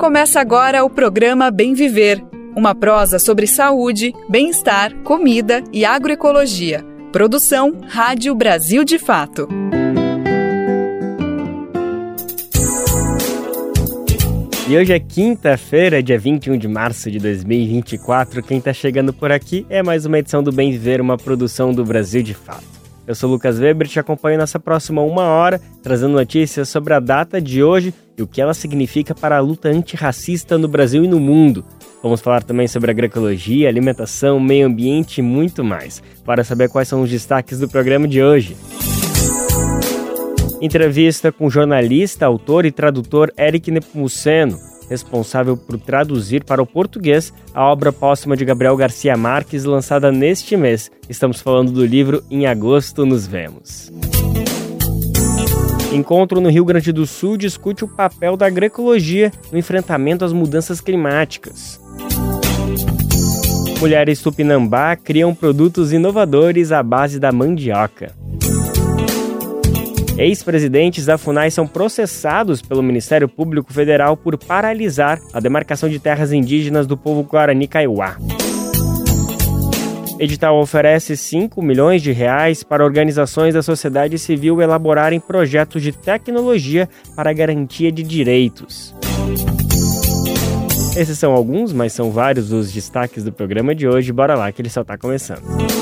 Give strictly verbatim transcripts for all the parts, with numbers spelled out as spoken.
Começa agora o programa Bem Viver, uma prosa sobre saúde, bem-estar, comida e agroecologia. Produção Rádio Brasil de Fato. E hoje é quinta-feira, dia vinte e um de março de dois mil e vinte e quatro. Quem está chegando por aqui é mais uma edição do Bem Viver, uma produção do Brasil de Fato. Eu sou Lucas Weber e te acompanho nessa próxima uma hora, trazendo notícias sobre a data de hoje e o que ela significa para a luta antirracista no Brasil e no mundo. Vamos falar também sobre agroecologia, alimentação, meio ambiente e muito mais. Para saber quais são os destaques do programa de hoje. Entrevista com o jornalista, autor e tradutor Éric Nepomuceno, responsável por traduzir para o português a obra póstuma de Gabriel Garcia Marques, lançada neste mês. Estamos falando do livro Em Agosto Nos Vemos. Encontro no Rio Grande do Sul discute o papel da agroecologia no enfrentamento às mudanças climáticas. Mulheres Tupinambá criam produtos inovadores à base da mandioca. Ex-presidentes da FUNAI são processados pelo Ministério Público Federal por paralisar a demarcação de terras indígenas do povo Guarani Kaiowá. Edital oferece cinco milhões de reais para organizações da sociedade civil elaborarem projetos de tecnologia para a garantia de direitos. Esses são alguns, mas são vários os destaques do programa de hoje. Bora lá que ele só está começando.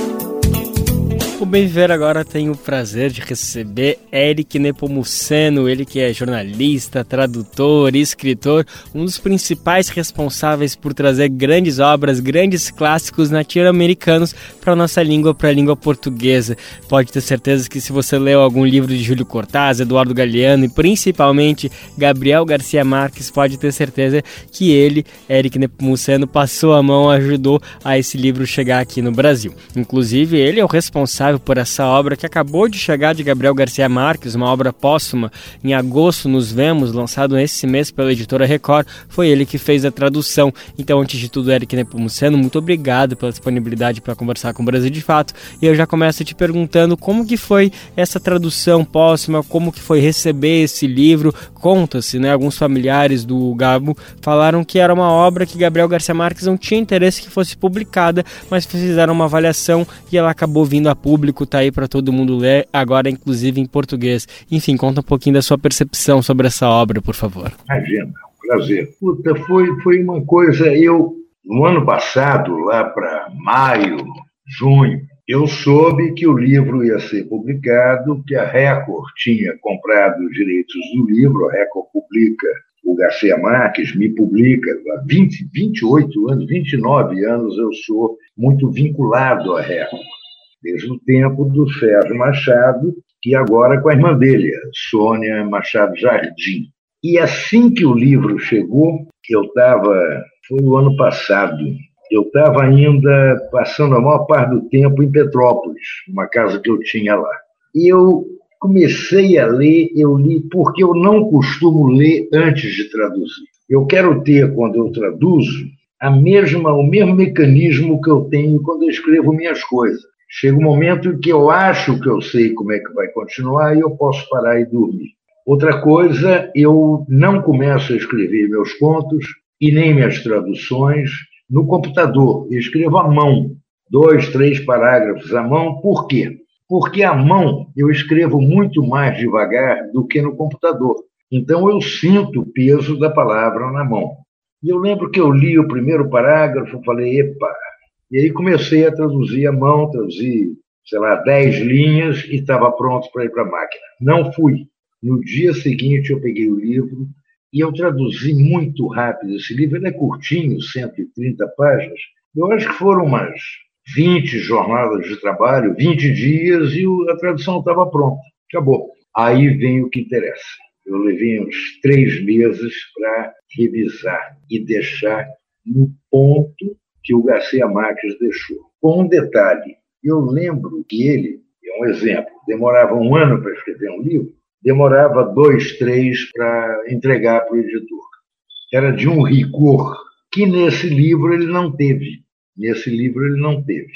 O Bem Viver agora tem o prazer de receber Éric Nepomuceno, ele que é jornalista, tradutor, escritor, um dos principais responsáveis por trazer grandes obras, grandes clássicos latino-americanos para a nossa língua, para a língua portuguesa. Pode ter certeza que se você leu algum livro de Júlio Cortázar, Eduardo Galeano e principalmente Gabriel Garcia Marques, pode ter certeza que ele, Éric Nepomuceno, passou a mão, ajudou a esse livro chegar aqui no Brasil. Inclusive, ele é o responsável por essa obra que acabou de chegar de Gabriel Garcia Marques, uma obra póstuma. Em agosto nos vemos, lançado esse mês pela editora Record. Foi ele que fez a tradução. Então, antes de tudo, Éric Nepomuceno, muito obrigado pela disponibilidade para conversar com o Brasil de Fato. E eu já começo te perguntando como que foi essa tradução póstuma, como que foi receber esse livro. Conta-se, né? Alguns familiares do Gabo falaram que era uma obra que Gabriel Garcia Marques não tinha interesse que fosse publicada, mas fizeram uma avaliação e ela acabou vindo a público. Público tá aí para todo mundo ler, agora inclusive em português. Enfim, conta um pouquinho da sua percepção sobre essa obra, por favor. Imagina, um prazer. Puta, foi, foi uma coisa, eu, no ano passado, lá para maio, junho, eu soube que o livro ia ser publicado, que a Record tinha comprado os direitos do livro, a Record publica, o Garcia Marques me publica, há vinte, vinte e oito anos, vinte e nove anos eu sou muito vinculado à Record. Desde o tempo do Sérgio Machado, e agora com a irmã dele, a Sônia Machado Jardim. E assim que o livro chegou, eu estava, foi no ano passado, eu estava ainda passando a maior parte do tempo em Petrópolis, uma casa que eu tinha lá. E eu comecei a ler, eu li porque eu não costumo ler antes de traduzir. Eu quero ter, quando eu traduzo, a mesma, o mesmo mecanismo que eu tenho quando eu escrevo minhas coisas. Chega um momento em que eu acho que eu sei como é que vai continuar e eu posso parar e dormir. Outra coisa, eu não começo a escrever meus contos e nem minhas traduções no computador. Eu escrevo à mão, dois, três parágrafos à mão. Por quê? Porque à mão eu escrevo muito mais devagar do que no computador. Então eu sinto o peso da palavra na mão. E eu lembro que eu li o primeiro parágrafo e falei, epa... E aí comecei a traduzir à mão, traduzi, sei lá, dez linhas e estava pronto para ir para a máquina. Não fui. No dia seguinte eu peguei o livro e eu traduzi muito rápido esse livro. Ele é curtinho, cento e trinta páginas. Eu acho que foram umas vinte jornadas de trabalho, vinte dias e a tradução estava pronta. Acabou. Aí vem o que interessa. Eu levei uns três meses para revisar e deixar no ponto que o Garcia Marques deixou. Com um detalhe, eu lembro que ele, é um exemplo, demorava um ano para escrever um livro, demorava dois, três para entregar para o editor. Era de um rigor que nesse livro ele não teve. Nesse livro ele não teve.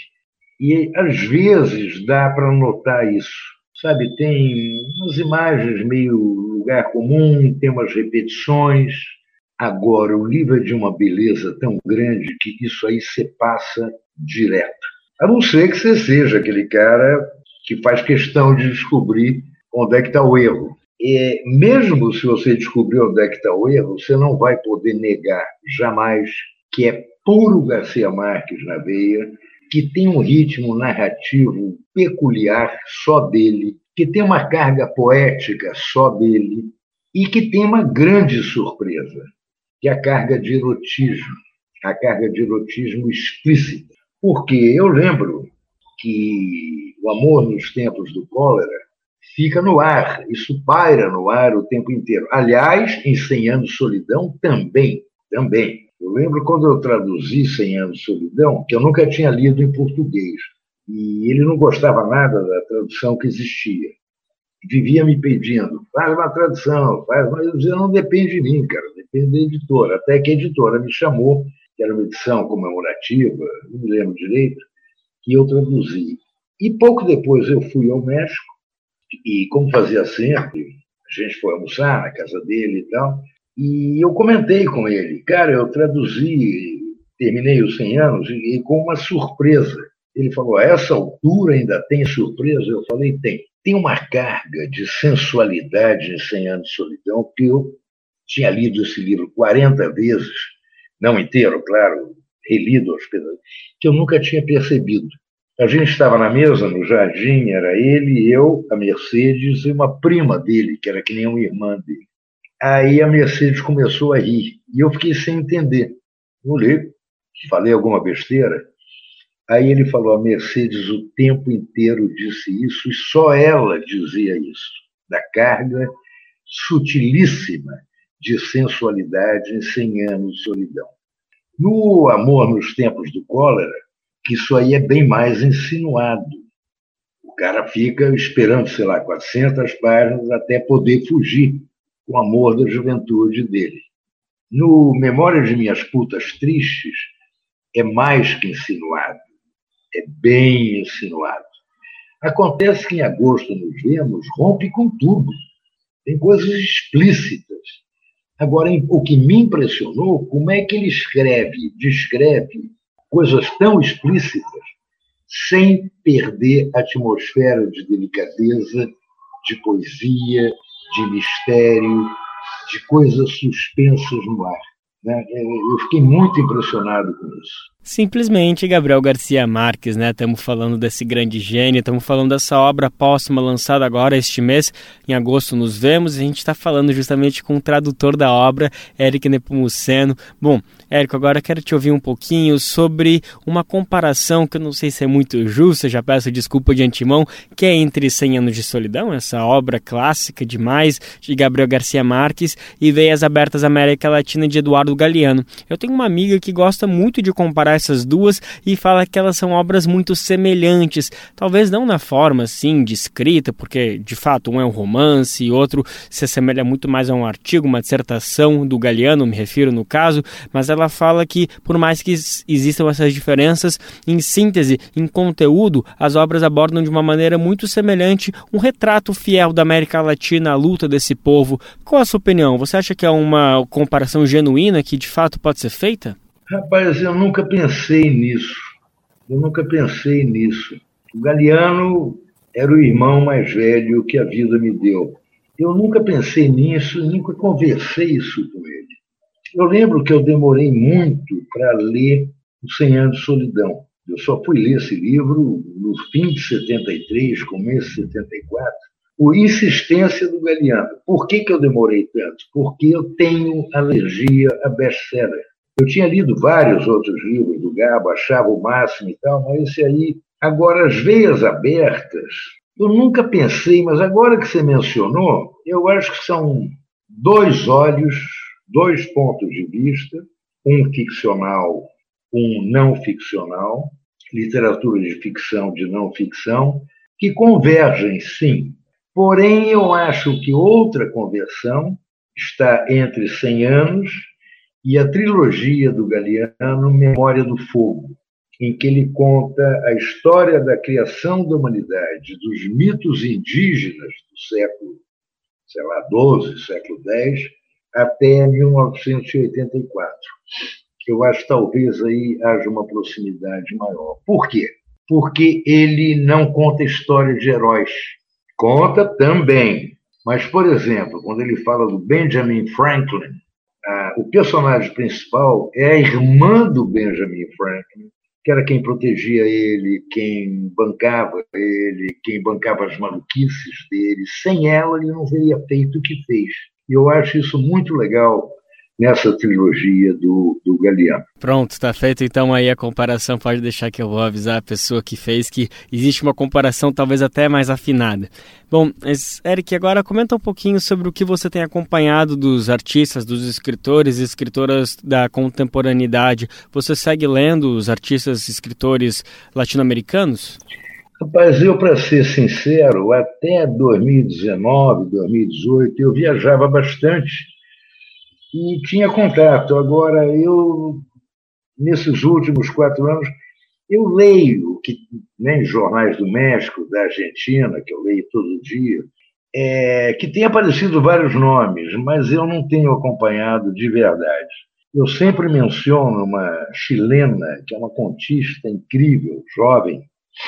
E às vezes dá para notar isso. Sabe, tem umas imagens meio lugar comum, tem umas repetições. Agora, o livro é de uma beleza tão grande que isso aí você passa direto. A não ser que você seja aquele cara que faz questão de descobrir onde é que está o erro. E mesmo se você descobrir onde é que está o erro, você não vai poder negar jamais que é puro Garcia Marques na veia, que tem um ritmo narrativo peculiar só dele, que tem uma carga poética só dele e que tem uma grande surpresa, que é a carga de erotismo, a carga de erotismo explícita. Porque eu lembro que o amor nos tempos do cólera fica no ar, isso paira no ar o tempo inteiro. Aliás, em Cem Anos de Solidão também, também. Eu lembro quando eu traduzi Cem Anos de Solidão, que eu nunca tinha lido em português, e ele não gostava nada da tradução que existia. Vivia me pedindo, faz uma tradução, faz uma... Eu dizia, não depende de mim, cara, depende da editora. Até que a editora me chamou, que era uma edição comemorativa, não me lembro direito, que eu traduzi. E pouco depois eu fui ao México, e como fazia sempre, a gente foi almoçar na casa dele e tal, e eu comentei com ele, cara, eu traduzi, terminei os cem anos, e, e com uma surpresa. Ele falou, a essa altura ainda tem surpresa? Eu falei, tem. Tem uma carga de sensualidade em Cem Anos de Solidão, que eu tinha lido esse livro quarenta vezes, não inteiro, claro, relido aos pedaços, que eu nunca tinha percebido. A gente estava na mesa, no jardim, era ele, eu, a Mercedes e uma prima dele, que era que nem uma irmã dele. Aí a Mercedes começou a rir, e eu fiquei sem entender. Eu olhei, falei alguma besteira. Aí ele falou, a Mercedes o tempo inteiro disse isso, e só ela dizia isso, da carga sutilíssima de sensualidade em Cem Anos de Solidão. No Amor nos Tempos do Cólera, que isso aí é bem mais insinuado. O cara fica esperando, sei lá, quatrocentas páginas até poder fugir com o amor da juventude dele. No Memória de Minhas Putas Tristes, é mais que insinuado. É bem insinuado. Acontece que em Agosto nos Vemos rompe com tudo. Tem coisas explícitas. Agora, o que me impressionou, como é que ele escreve, descreve coisas tão explícitas sem perder a atmosfera de delicadeza, de poesia, de mistério, de coisas suspensas no ar. Eu fiquei muito impressionado com isso. Simplesmente Gabriel Garcia Marques, né? Estamos falando desse grande gênio, estamos falando dessa obra póstuma lançada agora este mês, em agosto nos vemos, e a gente está falando justamente com o tradutor da obra, Éric Nepomuceno. Bom, Érico, agora quero te ouvir um pouquinho sobre uma comparação que eu não sei se é muito justa, já peço desculpa de antemão, que é entre Cem Anos de Solidão, essa obra clássica demais de Gabriel Garcia Marques, e Veias Abertas América Latina de Eduardo Galeano. Eu tenho uma amiga que gosta muito de comparar essas duas e fala que elas são obras muito semelhantes, talvez não na forma assim de escrita, porque de fato um é um romance e outro se assemelha muito mais a um artigo, uma dissertação do Galeano, me refiro no caso, mas ela fala que por mais que existam essas diferenças, em síntese, em conteúdo, as obras abordam de uma maneira muito semelhante um retrato fiel da América Latina, a luta desse povo. Qual a sua opinião? Você acha que é uma comparação genuína que de fato pode ser feita? Rapaz, eu nunca pensei nisso. Eu nunca pensei nisso. O Galeano era o irmão mais velho que a vida me deu. Eu nunca pensei nisso, nunca conversei isso com ele. Eu lembro que eu demorei muito para ler o Cem Anos de Solidão. Eu só fui ler esse livro no fim de setenta e três, começo de setenta e quatro, por insistência do Galeano. Por que que eu demorei tanto? Porque eu tenho alergia a best-seller. Eu tinha lido vários outros livros do Gabo, achava o máximo e tal, mas esse aí... Agora, As Veias Abertas, eu nunca pensei, mas agora que você mencionou, eu acho que são dois olhos, dois pontos de vista, um ficcional, um não ficcional, literatura de ficção, de não ficção, que convergem, sim. Porém, eu acho que outra conversão está entre Cem Anos e a trilogia do Galeano, Memória do Fogo, em que ele conta a história da criação da humanidade, dos mitos indígenas do século, sei lá, doze, século dez, até mil novecentos e oitenta e quatro. Eu acho que talvez aí haja uma proximidade maior. Por quê? Porque ele não conta história de heróis. Conta também. Mas, por exemplo, quando ele fala do Benjamin Franklin, ah, o personagem principal é a irmã do Benjamin Franklin, que era quem protegia ele, quem bancava ele, quem bancava as maluquices dele. Sem ela, ele não teria feito o que fez. E eu acho isso muito legal nessa trilogia do, do Galeano. Pronto, está feito então aí a comparação, pode deixar que eu vou avisar a pessoa que fez que existe uma comparação talvez até mais afinada. Bom, Eric, agora comenta um pouquinho sobre o que você tem acompanhado dos artistas, dos escritores e escritoras da contemporaneidade. Você segue lendo os artistas e escritores latino-americanos? Rapaz, eu, para ser sincero, até dois mil e dezenove, dois mil e dezoito, eu viajava bastante e tinha contato. Agora, eu, nesses últimos quatro anos, eu leio, que nem jornais do México, da Argentina, que eu leio todo dia, é, que tem aparecido vários nomes, mas eu não tenho acompanhado de verdade. Eu sempre menciono uma chilena, que é uma contista incrível, jovem,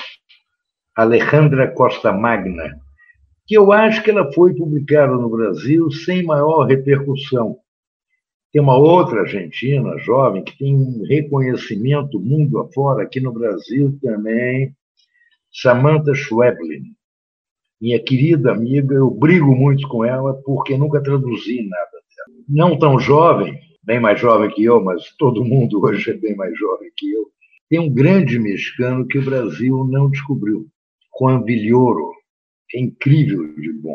Alejandra Costa Magna, que eu acho que ela foi publicada no Brasil sem maior repercussão. Tem uma outra argentina, jovem, que tem um reconhecimento mundo afora, aqui no Brasil também, Samantha Schweblin. Minha querida amiga, eu brigo muito com ela porque nunca traduzi nada dela. Não tão jovem, bem mais jovem que eu, mas todo mundo hoje é bem mais jovem que eu. Tem um grande mexicano que o Brasil não descobriu, Juan Villoro, é incrível de bom.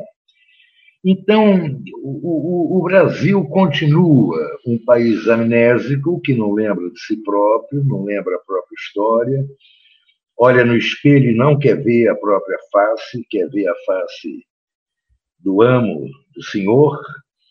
Então, o, o, o Brasil continua um país amnésico, que não lembra de si próprio, não lembra a própria história, olha no espelho e não quer ver a própria face, quer ver a face do amo, do senhor,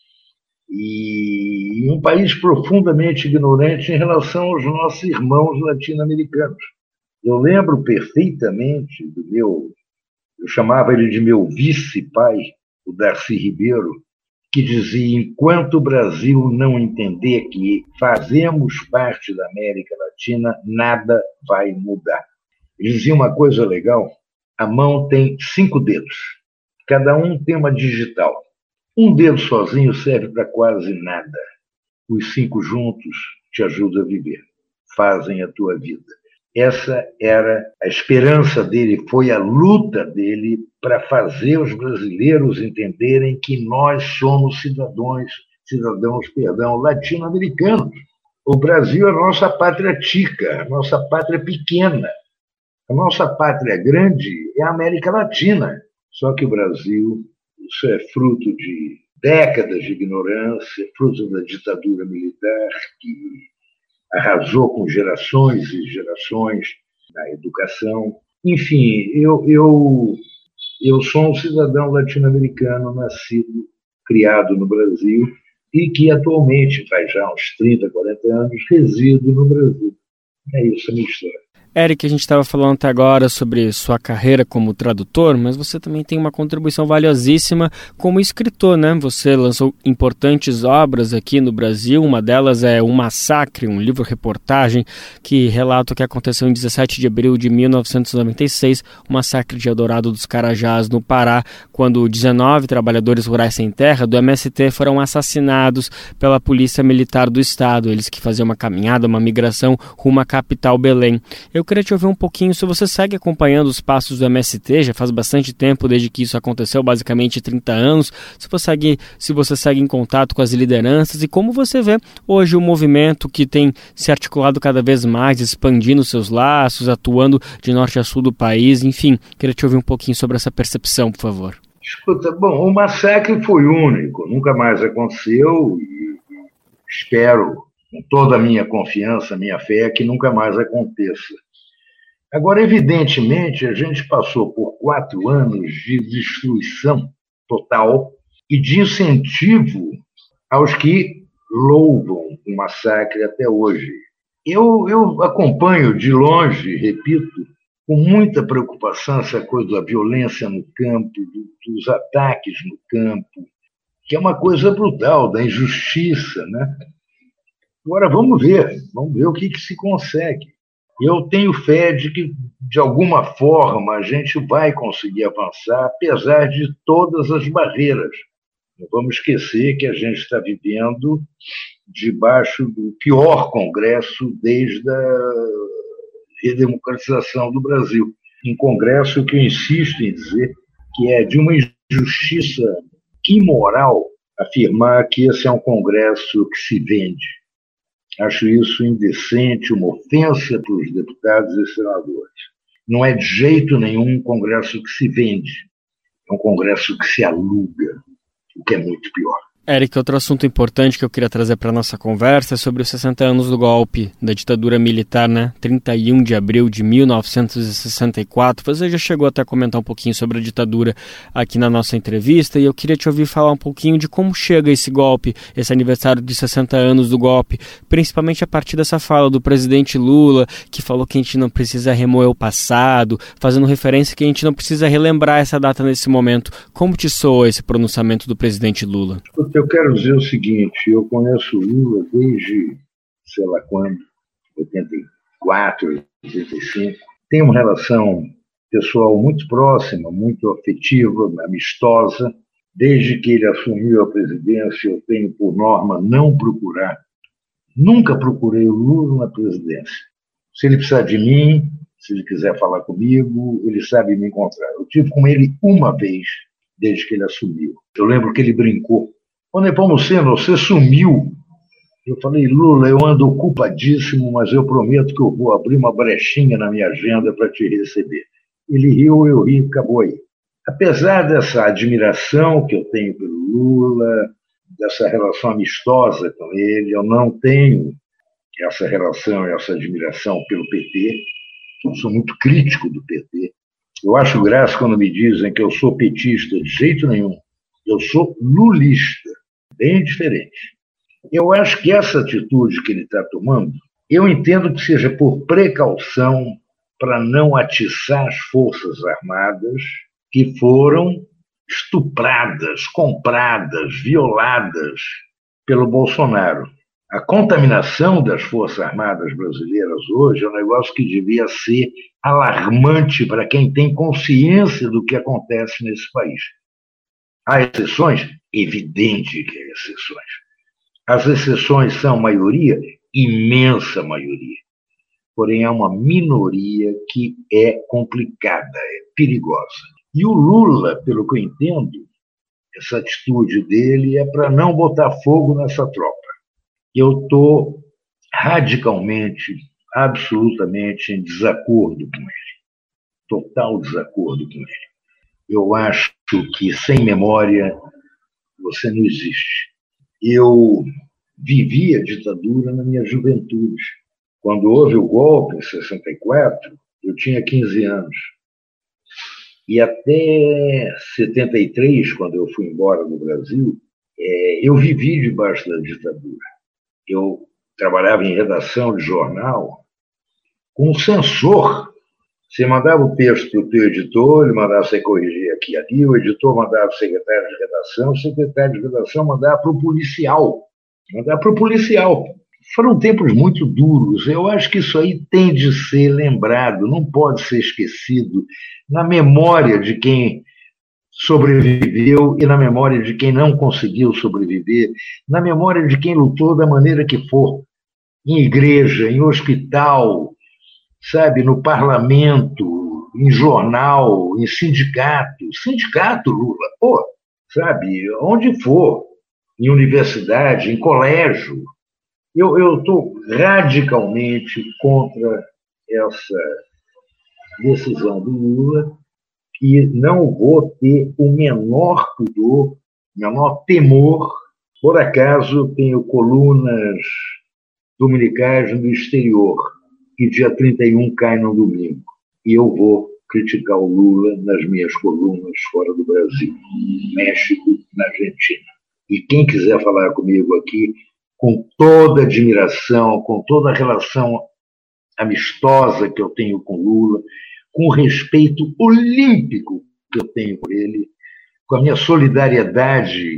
e um país profundamente ignorante em relação aos nossos irmãos latino-americanos. Eu lembro perfeitamente do meu, eu chamava ele de meu vice-pai, o Darcy Ribeiro, que dizia: enquanto o Brasil não entender que fazemos parte da América Latina, nada vai mudar. Ele dizia uma coisa legal: a mão tem cinco dedos, cada um tem uma digital. Um dedo sozinho serve para quase nada. Os cinco juntos te ajudam a viver, fazem a tua vida. Essa era a esperança dele, foi a luta dele para fazer os brasileiros entenderem que nós somos cidadãos, cidadãos, perdão, latino-americanos. O Brasil é a nossa pátria tica, a nossa pátria pequena. A nossa pátria grande é a América Latina. Só que o Brasil, isso é fruto de décadas de ignorância, fruto da ditadura militar que arrasou com gerações e gerações na educação. Enfim, eu, eu, eu sou um cidadão latino-americano nascido, criado no Brasil e que atualmente, faz já uns trinta, quarenta anos, resido no Brasil. É isso a minha história. Eric, a gente estava falando até agora sobre sua carreira como tradutor, mas você também tem uma contribuição valiosíssima como escritor, né? Você lançou importantes obras aqui no Brasil, uma delas é O Massacre, um livro-reportagem que relata o que aconteceu em dezessete de abril de mil novecentos e noventa e seis, o massacre de Eldorado dos Carajás, no Pará, quando dezenove trabalhadores rurais sem terra do M S T foram assassinados pela Polícia Militar do Estado, eles que faziam uma caminhada, uma migração rumo à capital Belém. Eu queria te ouvir um pouquinho se você segue acompanhando os passos do M S T, já faz bastante tempo desde que isso aconteceu, basicamente trinta anos, se você segue, se você segue em contato com as lideranças e como você vê hoje o movimento que tem se articulado cada vez mais, expandindo seus laços, atuando de norte a sul do país, enfim, queria te ouvir um pouquinho sobre essa percepção, por favor. Escuta, bom, o massacre foi único, nunca mais aconteceu e espero, com toda a minha confiança, a minha fé, que nunca mais aconteça. Agora, evidentemente, a gente passou por quatro anos de destruição total e de incentivo aos que louvam o massacre até hoje. Eu, eu acompanho de longe, repito, com muita preocupação essa coisa da violência no campo, dos ataques no campo, que é uma coisa brutal, da injustiça, né? Agora, vamos ver, vamos ver o que, que se consegue. Eu tenho fé de que, de alguma forma, a gente vai conseguir avançar, apesar de todas as barreiras. Não vamos esquecer que a gente está vivendo debaixo do pior Congresso desde a redemocratização do Brasil. Um Congresso que eu insisto em dizer que é de uma injustiça imoral afirmar que esse é um Congresso que se vende. Acho isso indecente, uma ofensa para os deputados e senadores. Não é de jeito nenhum um Congresso que se vende. É um Congresso que se aluga, o que é muito pior. Eric, outro assunto importante que eu queria trazer para a nossa conversa é sobre os sessenta anos do golpe, da ditadura militar, né? trinta e um de abril de mil novecentos e sessenta e quatro. Você já chegou até a comentar um pouquinho sobre a ditadura aqui na nossa entrevista e eu queria te ouvir falar um pouquinho de como chega esse golpe, esse aniversário de sessenta anos do golpe, principalmente a partir dessa fala do presidente Lula, que falou que a gente não precisa remoer o passado, fazendo referência que a gente não precisa relembrar essa data nesse momento. Como te soa esse pronunciamento do presidente Lula? Eu quero dizer o seguinte, eu conheço o Lula desde, sei lá quando, oitenta e quatro, oitenta e cinco. Tenho uma relação pessoal muito próxima, muito afetiva, amistosa. Desde que ele assumiu a presidência, eu tenho por norma não procurar. Nunca procurei o Lula na presidência. Se ele precisar de mim, se ele quiser falar comigo, ele sabe me encontrar. Eu tive com ele uma vez, desde que ele assumiu. Eu lembro que ele brincou. Ô Nepomuceno, você sumiu. Eu falei, Lula, eu ando ocupadíssimo, mas eu prometo que eu vou abrir uma brechinha na minha agenda para te receber. Ele riu, eu ri, acabou aí. Apesar dessa admiração que eu tenho pelo Lula, dessa relação amistosa com ele, eu não tenho essa relação, essa admiração pelo P T. Eu sou muito crítico do P T. Eu acho graça quando me dizem que eu sou petista, de jeito nenhum. Eu sou lulista, bem diferente. Eu acho que essa atitude que ele está tomando, eu entendo que seja por precaução para não atiçar as Forças Armadas que foram estupradas, compradas, violadas pelo Bolsonaro. A contaminação das Forças Armadas brasileiras hoje é um negócio que devia ser alarmante para quem tem consciência do que acontece nesse país. Há exceções? Evidente que há exceções. As exceções são maioria? Imensa maioria. Porém, há uma minoria que é complicada, é perigosa. E o Lula, pelo que eu entendo, essa atitude dele é para não botar fogo nessa tropa. Eu estou radicalmente, absolutamente em desacordo com ele. Total desacordo com ele. Eu acho que sem memória você não existe. Eu vivi a ditadura na minha juventude. Quando houve o golpe em sessenta e quatro, eu tinha quinze anos. E até setenta e três, quando eu fui embora do Brasil, é, eu vivi debaixo da ditadura. Eu trabalhava em redação de jornal com um censor. Você mandava o texto para o teu editor, ele mandava você corrigir aqui e ali, o editor mandava para o secretário de redação, o secretário de redação mandava para o policial. Mandava para o policial. Foram tempos muito duros. Eu acho que isso aí tem de ser lembrado, não pode ser esquecido na memória de quem sobreviveu e na memória de quem não conseguiu sobreviver, na memória de quem lutou da maneira que for, em igreja, em hospital, sabe, no parlamento, em jornal, em sindicato. Sindicato, Lula, pô, sabe, onde for, em universidade, em colégio. Eu estou radicalmente contra essa decisão do Lula e não vou ter o menor pudor, o menor temor. Por acaso, tenho colunas dominicais no exterior, que dia trinta e um cai no domingo. E eu vou criticar o Lula nas minhas colunas fora do Brasil, no México, na Argentina. E quem quiser falar comigo aqui, com toda admiração, com toda a relação amistosa que eu tenho com Lula, com o respeito olímpico que eu tenho por ele, com a minha solidariedade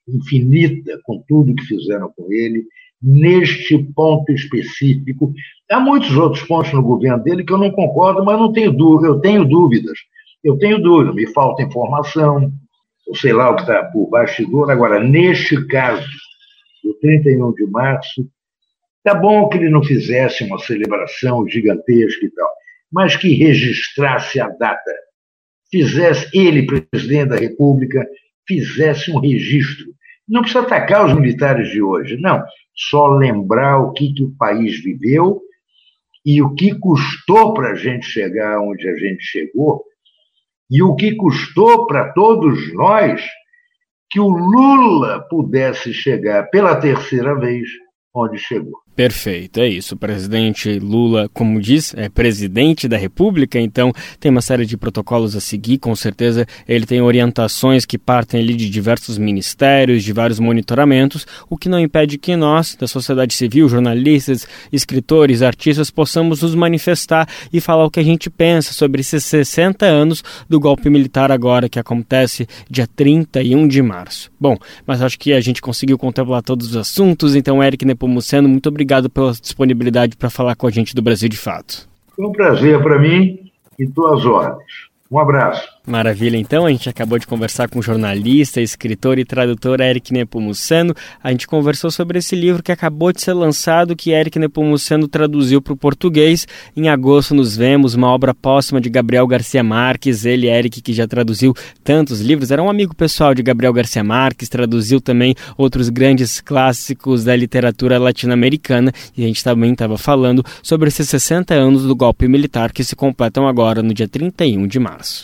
infinita com tudo que fizeram com ele, neste ponto específico. Há muitos outros pontos no governo dele que eu não concordo, mas não tenho dúvida, eu tenho dúvidas. Eu tenho dúvida, me falta informação, eu sei lá o que está por bastidor. Agora, neste caso, do trinta e um de março, tá bom que ele não fizesse uma celebração gigantesca e tal, mas que registrasse a data, fizesse, ele, presidente da República, fizesse um registro. Não precisa atacar os militares de hoje, não. Só lembrar o que, que o país viveu e o que custou para a gente chegar onde a gente chegou e o que custou para todos nós que o Lula pudesse chegar pela terceira vez onde chegou. Perfeito, é isso. O presidente Lula, como diz, é presidente da República, então tem uma série de protocolos a seguir, com certeza ele tem orientações que partem ali de diversos ministérios, de vários monitoramentos, o que não impede que nós, da sociedade civil, jornalistas, escritores, artistas, possamos nos manifestar e falar o que a gente pensa sobre esses sessenta anos do golpe militar agora, que acontece dia trinta e um de março. Bom, mas acho que a gente conseguiu contemplar todos os assuntos, então Eric Nepomuceno, muito obrigado. Obrigado pela disponibilidade para falar com a gente do Brasil de Fato. Foi um prazer para mim e tuas ordens. Um abraço. Maravilha, então, a gente acabou de conversar com o jornalista, escritor e tradutor Eric Nepomuceno. A gente conversou sobre esse livro que acabou de ser lançado, que Eric Nepomuceno traduziu para o português. Em agosto nos vemos, uma obra póstuma de Gabriel Garcia Marques. Ele, Eric, que já traduziu tantos livros, era um amigo pessoal de Gabriel Garcia Marques, traduziu também outros grandes clássicos da literatura latino-americana. E a gente também estava falando sobre esses sessenta anos do golpe militar que se completam agora no dia trinta e um de março.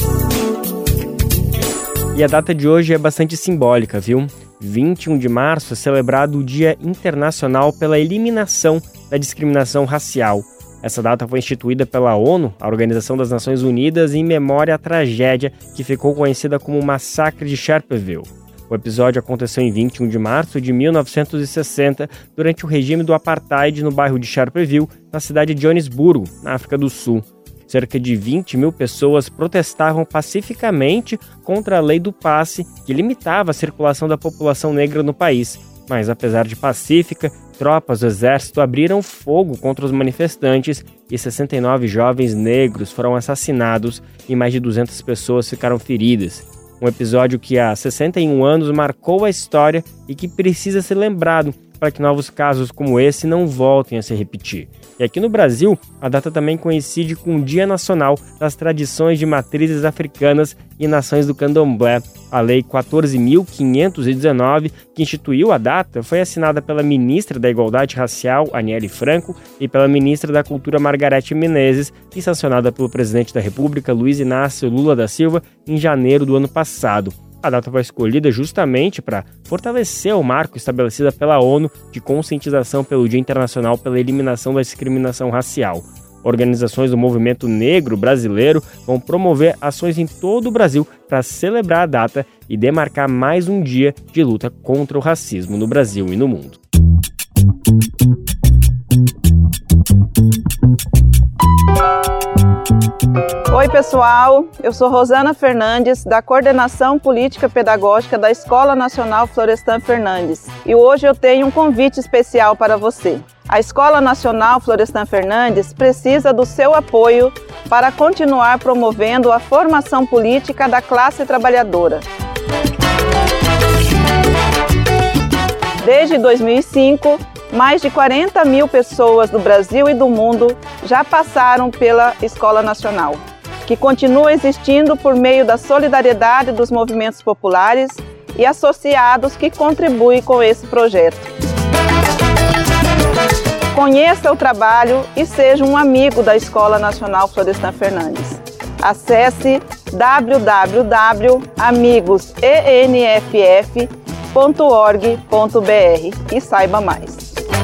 E a data de hoje é bastante simbólica, viu? vinte e um de março é celebrado o Dia Internacional pela Eliminação da Discriminação Racial. Essa data foi instituída pela ONU, a Organização das Nações Unidas, em memória à tragédia que ficou conhecida como o Massacre de Sharpeville. O episódio aconteceu em vinte e um de março de mil novecentos e sessenta, durante o regime do Apartheid no bairro de Sharpeville, na cidade de Joanesburgo, na África do Sul. Cerca de vinte mil pessoas protestavam pacificamente contra a lei do passe, que limitava a circulação da população negra no país. Mas, apesar de pacífica, tropas do exército abriram fogo contra os manifestantes e sessenta e nove jovens negros foram assassinados e mais de duzentas pessoas ficaram feridas. Um episódio que há sessenta e um anos marcou a história e que precisa ser lembrado para que novos casos como esse não voltem a se repetir. E aqui no Brasil, a data também coincide com o Dia Nacional das Tradições de Matrizes Africanas e Nações do Candomblé. A Lei quatorze mil quinhentos e dezenove, que instituiu a data, foi assinada pela ministra da Igualdade Racial, Aniele Franco, e pela ministra da Cultura, Margarete Menezes, e sancionada pelo presidente da República, Luiz Inácio Lula da Silva, em janeiro do ano passado. A data foi escolhida justamente para fortalecer o marco estabelecido pela ONU de conscientização pelo Dia Internacional pela Eliminação da Discriminação Racial. Organizações do movimento negro brasileiro vão promover ações em todo o Brasil para celebrar a data e demarcar mais um dia de luta contra o racismo no Brasil e no mundo. Oi pessoal, eu sou Rosana Fernandes, da Coordenação Política Pedagógica da Escola Nacional Florestan Fernandes, e hoje eu tenho um convite especial para você. A Escola Nacional Florestan Fernandes precisa do seu apoio para continuar promovendo a formação política da classe trabalhadora. Desde dois mil e cinco, mais de quarenta mil pessoas do Brasil e do mundo já passaram pela Escola Nacional, que continua existindo por meio da solidariedade dos movimentos populares e associados que contribuem com esse projeto. Conheça o trabalho e seja um amigo da Escola Nacional Florestan Fernandes. Acesse w w w ponto amigos e n f f ponto org ponto b r e saiba mais.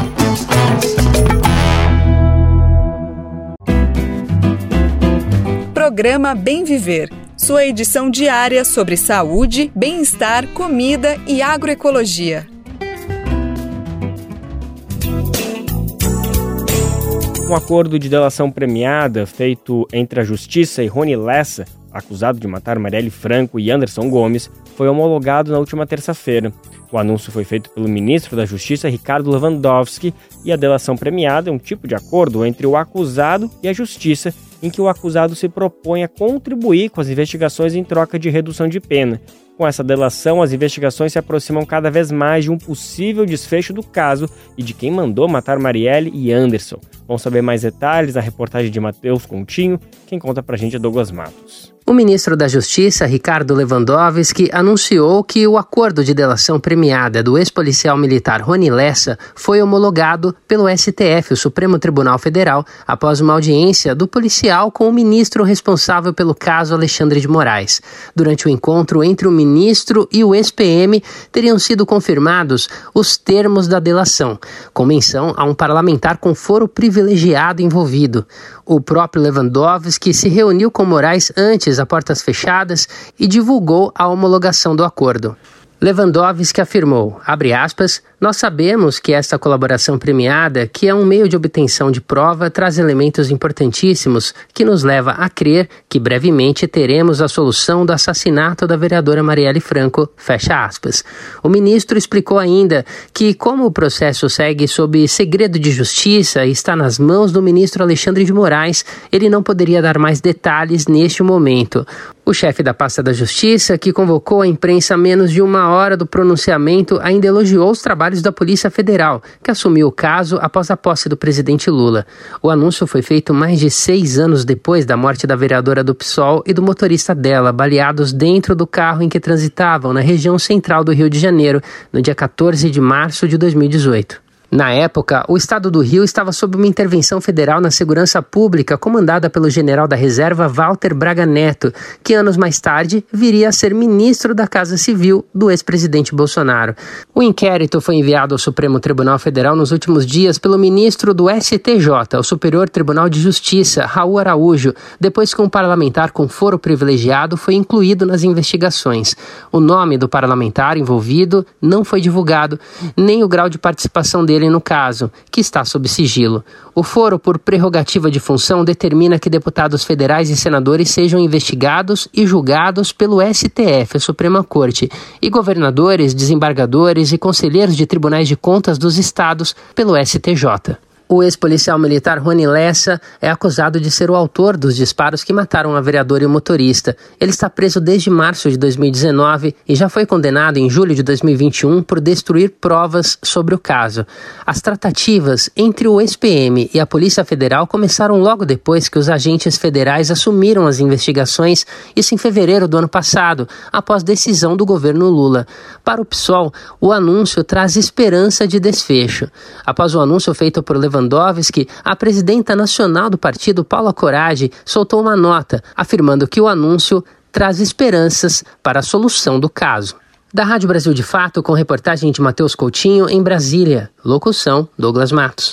Programa Bem Viver, sua edição diária sobre saúde, bem-estar, comida e agroecologia. Um acordo de delação premiada feito entre a Justiça e Rony Lessa, acusado de matar Marielle Franco e Anderson Gomes, foi homologado na última terça-feira. O anúncio foi feito pelo ministro da Justiça, Ricardo Lewandowski, e a delação premiada é um tipo de acordo entre o acusado e a Justiça, em que o acusado se propõe a contribuir com as investigações em troca de redução de pena. Com essa delação, as investigações se aproximam cada vez mais de um possível desfecho do caso e de quem mandou matar Marielle e Anderson. Vamos saber mais detalhes na reportagem de Matheus Coutinho. Quem conta pra gente é Douglas Matos. O ministro da Justiça, Ricardo Lewandowski, anunciou que o acordo de delação premiada do ex-policial militar Rony Lessa foi homologado pelo S T F, o Supremo Tribunal Federal, após uma audiência do policial com o ministro responsável pelo caso, Alexandre de Moraes. Durante o encontro entre o ministro e o ex-P M, teriam sido confirmados os termos da delação, com menção a um parlamentar com foro privilegiado envolvido. O próprio Lewandowski se reuniu com Moraes antes, a portas fechadas, e divulgou a homologação do acordo. Lewandowski afirmou, abre aspas, nós sabemos que esta colaboração premiada, que é um meio de obtenção de prova, traz elementos importantíssimos que nos leva a crer que brevemente teremos a solução do assassinato da vereadora Marielle Franco, fecha aspas. O ministro explicou ainda que, como o processo segue sob segredo de justiça e está nas mãos do ministro Alexandre de Moraes, ele não poderia dar mais detalhes neste momento. O chefe da pasta da Justiça, que convocou a imprensa a menos de uma hora do pronunciamento, ainda elogiou os trabalhos da Polícia Federal, que assumiu o caso após a posse do presidente Lula. O anúncio foi feito mais de seis anos depois da morte da vereadora do P SOL e do motorista dela, baleados dentro do carro em que transitavam na região central do Rio de Janeiro, no dia quatorze de março de dois mil e dezoito. Na época, o estado do Rio estava sob uma intervenção federal na segurança pública comandada pelo general da reserva Walter Braga Neto, que anos mais tarde viria a ser ministro da Casa Civil do ex-presidente Bolsonaro. O inquérito foi enviado ao Supremo Tribunal Federal nos últimos dias pelo ministro do S T J, o Superior Tribunal de Justiça, Raul Araújo, depois que um parlamentar com foro privilegiado foi incluído nas investigações. O nome do parlamentar envolvido não foi divulgado, nem o grau de participação dele no caso, que está sob sigilo. O foro por prerrogativa de função determina que deputados federais e senadores sejam investigados e julgados pelo S T F, a Suprema Corte, e governadores, desembargadores e conselheiros de tribunais de contas dos estados pelo S T J. O ex-policial militar Rony Lessa é acusado de ser o autor dos disparos que mataram a vereadora e o motorista. Ele está preso desde março de dois mil e dezenove e já foi condenado em julho de dois mil e vinte e um por destruir provas sobre o caso. As tratativas entre o ex-P M e a Polícia Federal começaram logo depois que os agentes federais assumiram as investigações, isso em fevereiro do ano passado, após decisão do governo Lula. Para o P SOL, o anúncio traz esperança de desfecho. Após o anúncio feito por Lewandowski, Lewandowski, a presidenta nacional do partido, Paula Corage, soltou uma nota afirmando que o anúncio traz esperanças para a solução do caso. Da Rádio Brasil de Fato, com reportagem de Matheus Coutinho, em Brasília. Locução, Douglas Matos.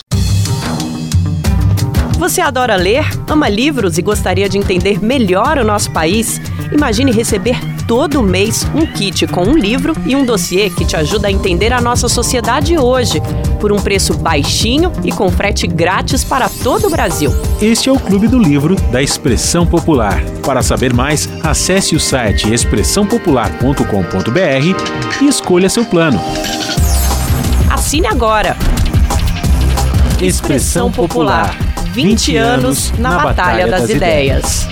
Você adora ler, ama livros e gostaria de entender melhor o nosso país? Imagine receber todo mês um kit com um livro e um dossiê que te ajuda a entender a nossa sociedade hoje, por um preço baixinho e com frete grátis para todo o Brasil. Este é o Clube do Livro da Expressão Popular. Para saber mais, acesse o site expressão popular ponto com ponto b r e escolha seu plano. Assine agora! Expressão Popular. vinte anos na Batalha das Ideias.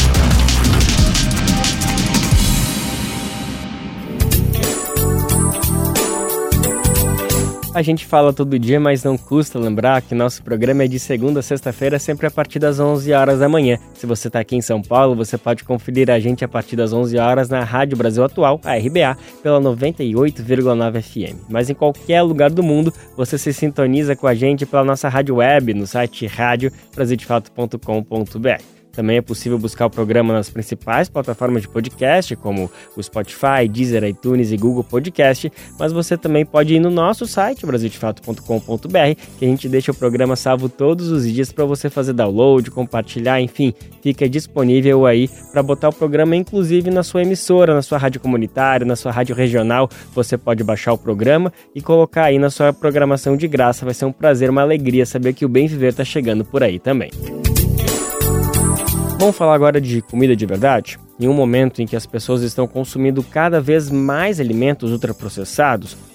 A gente fala todo dia, mas não custa lembrar que nosso programa é de segunda a sexta-feira, sempre a partir das onze horas da manhã. Se você está aqui em São Paulo, você pode conferir a gente a partir das onze horas na Rádio Brasil Atual, a R B A, pela noventa e oito vírgula nove F M. Mas em qualquer lugar do mundo, você se sintoniza com a gente pela nossa rádio web, no site rádio brasil de fato ponto com ponto b r. Também é possível buscar o programa nas principais plataformas de podcast, como o Spotify, Deezer, iTunes e Google Podcast, mas você também pode ir no nosso site, brasil de fato ponto com ponto b r, que a gente deixa o programa salvo todos os dias para você fazer download, compartilhar, enfim, fica disponível aí para botar o programa, inclusive na sua emissora, na sua rádio comunitária, na sua rádio regional. Você pode baixar o programa e colocar aí na sua programação de graça. Vai ser um prazer, uma alegria saber que o Bem Viver está chegando por aí também. Vamos falar agora de comida de verdade? Em um momento em que as pessoas estão consumindo cada vez mais alimentos ultraprocessados,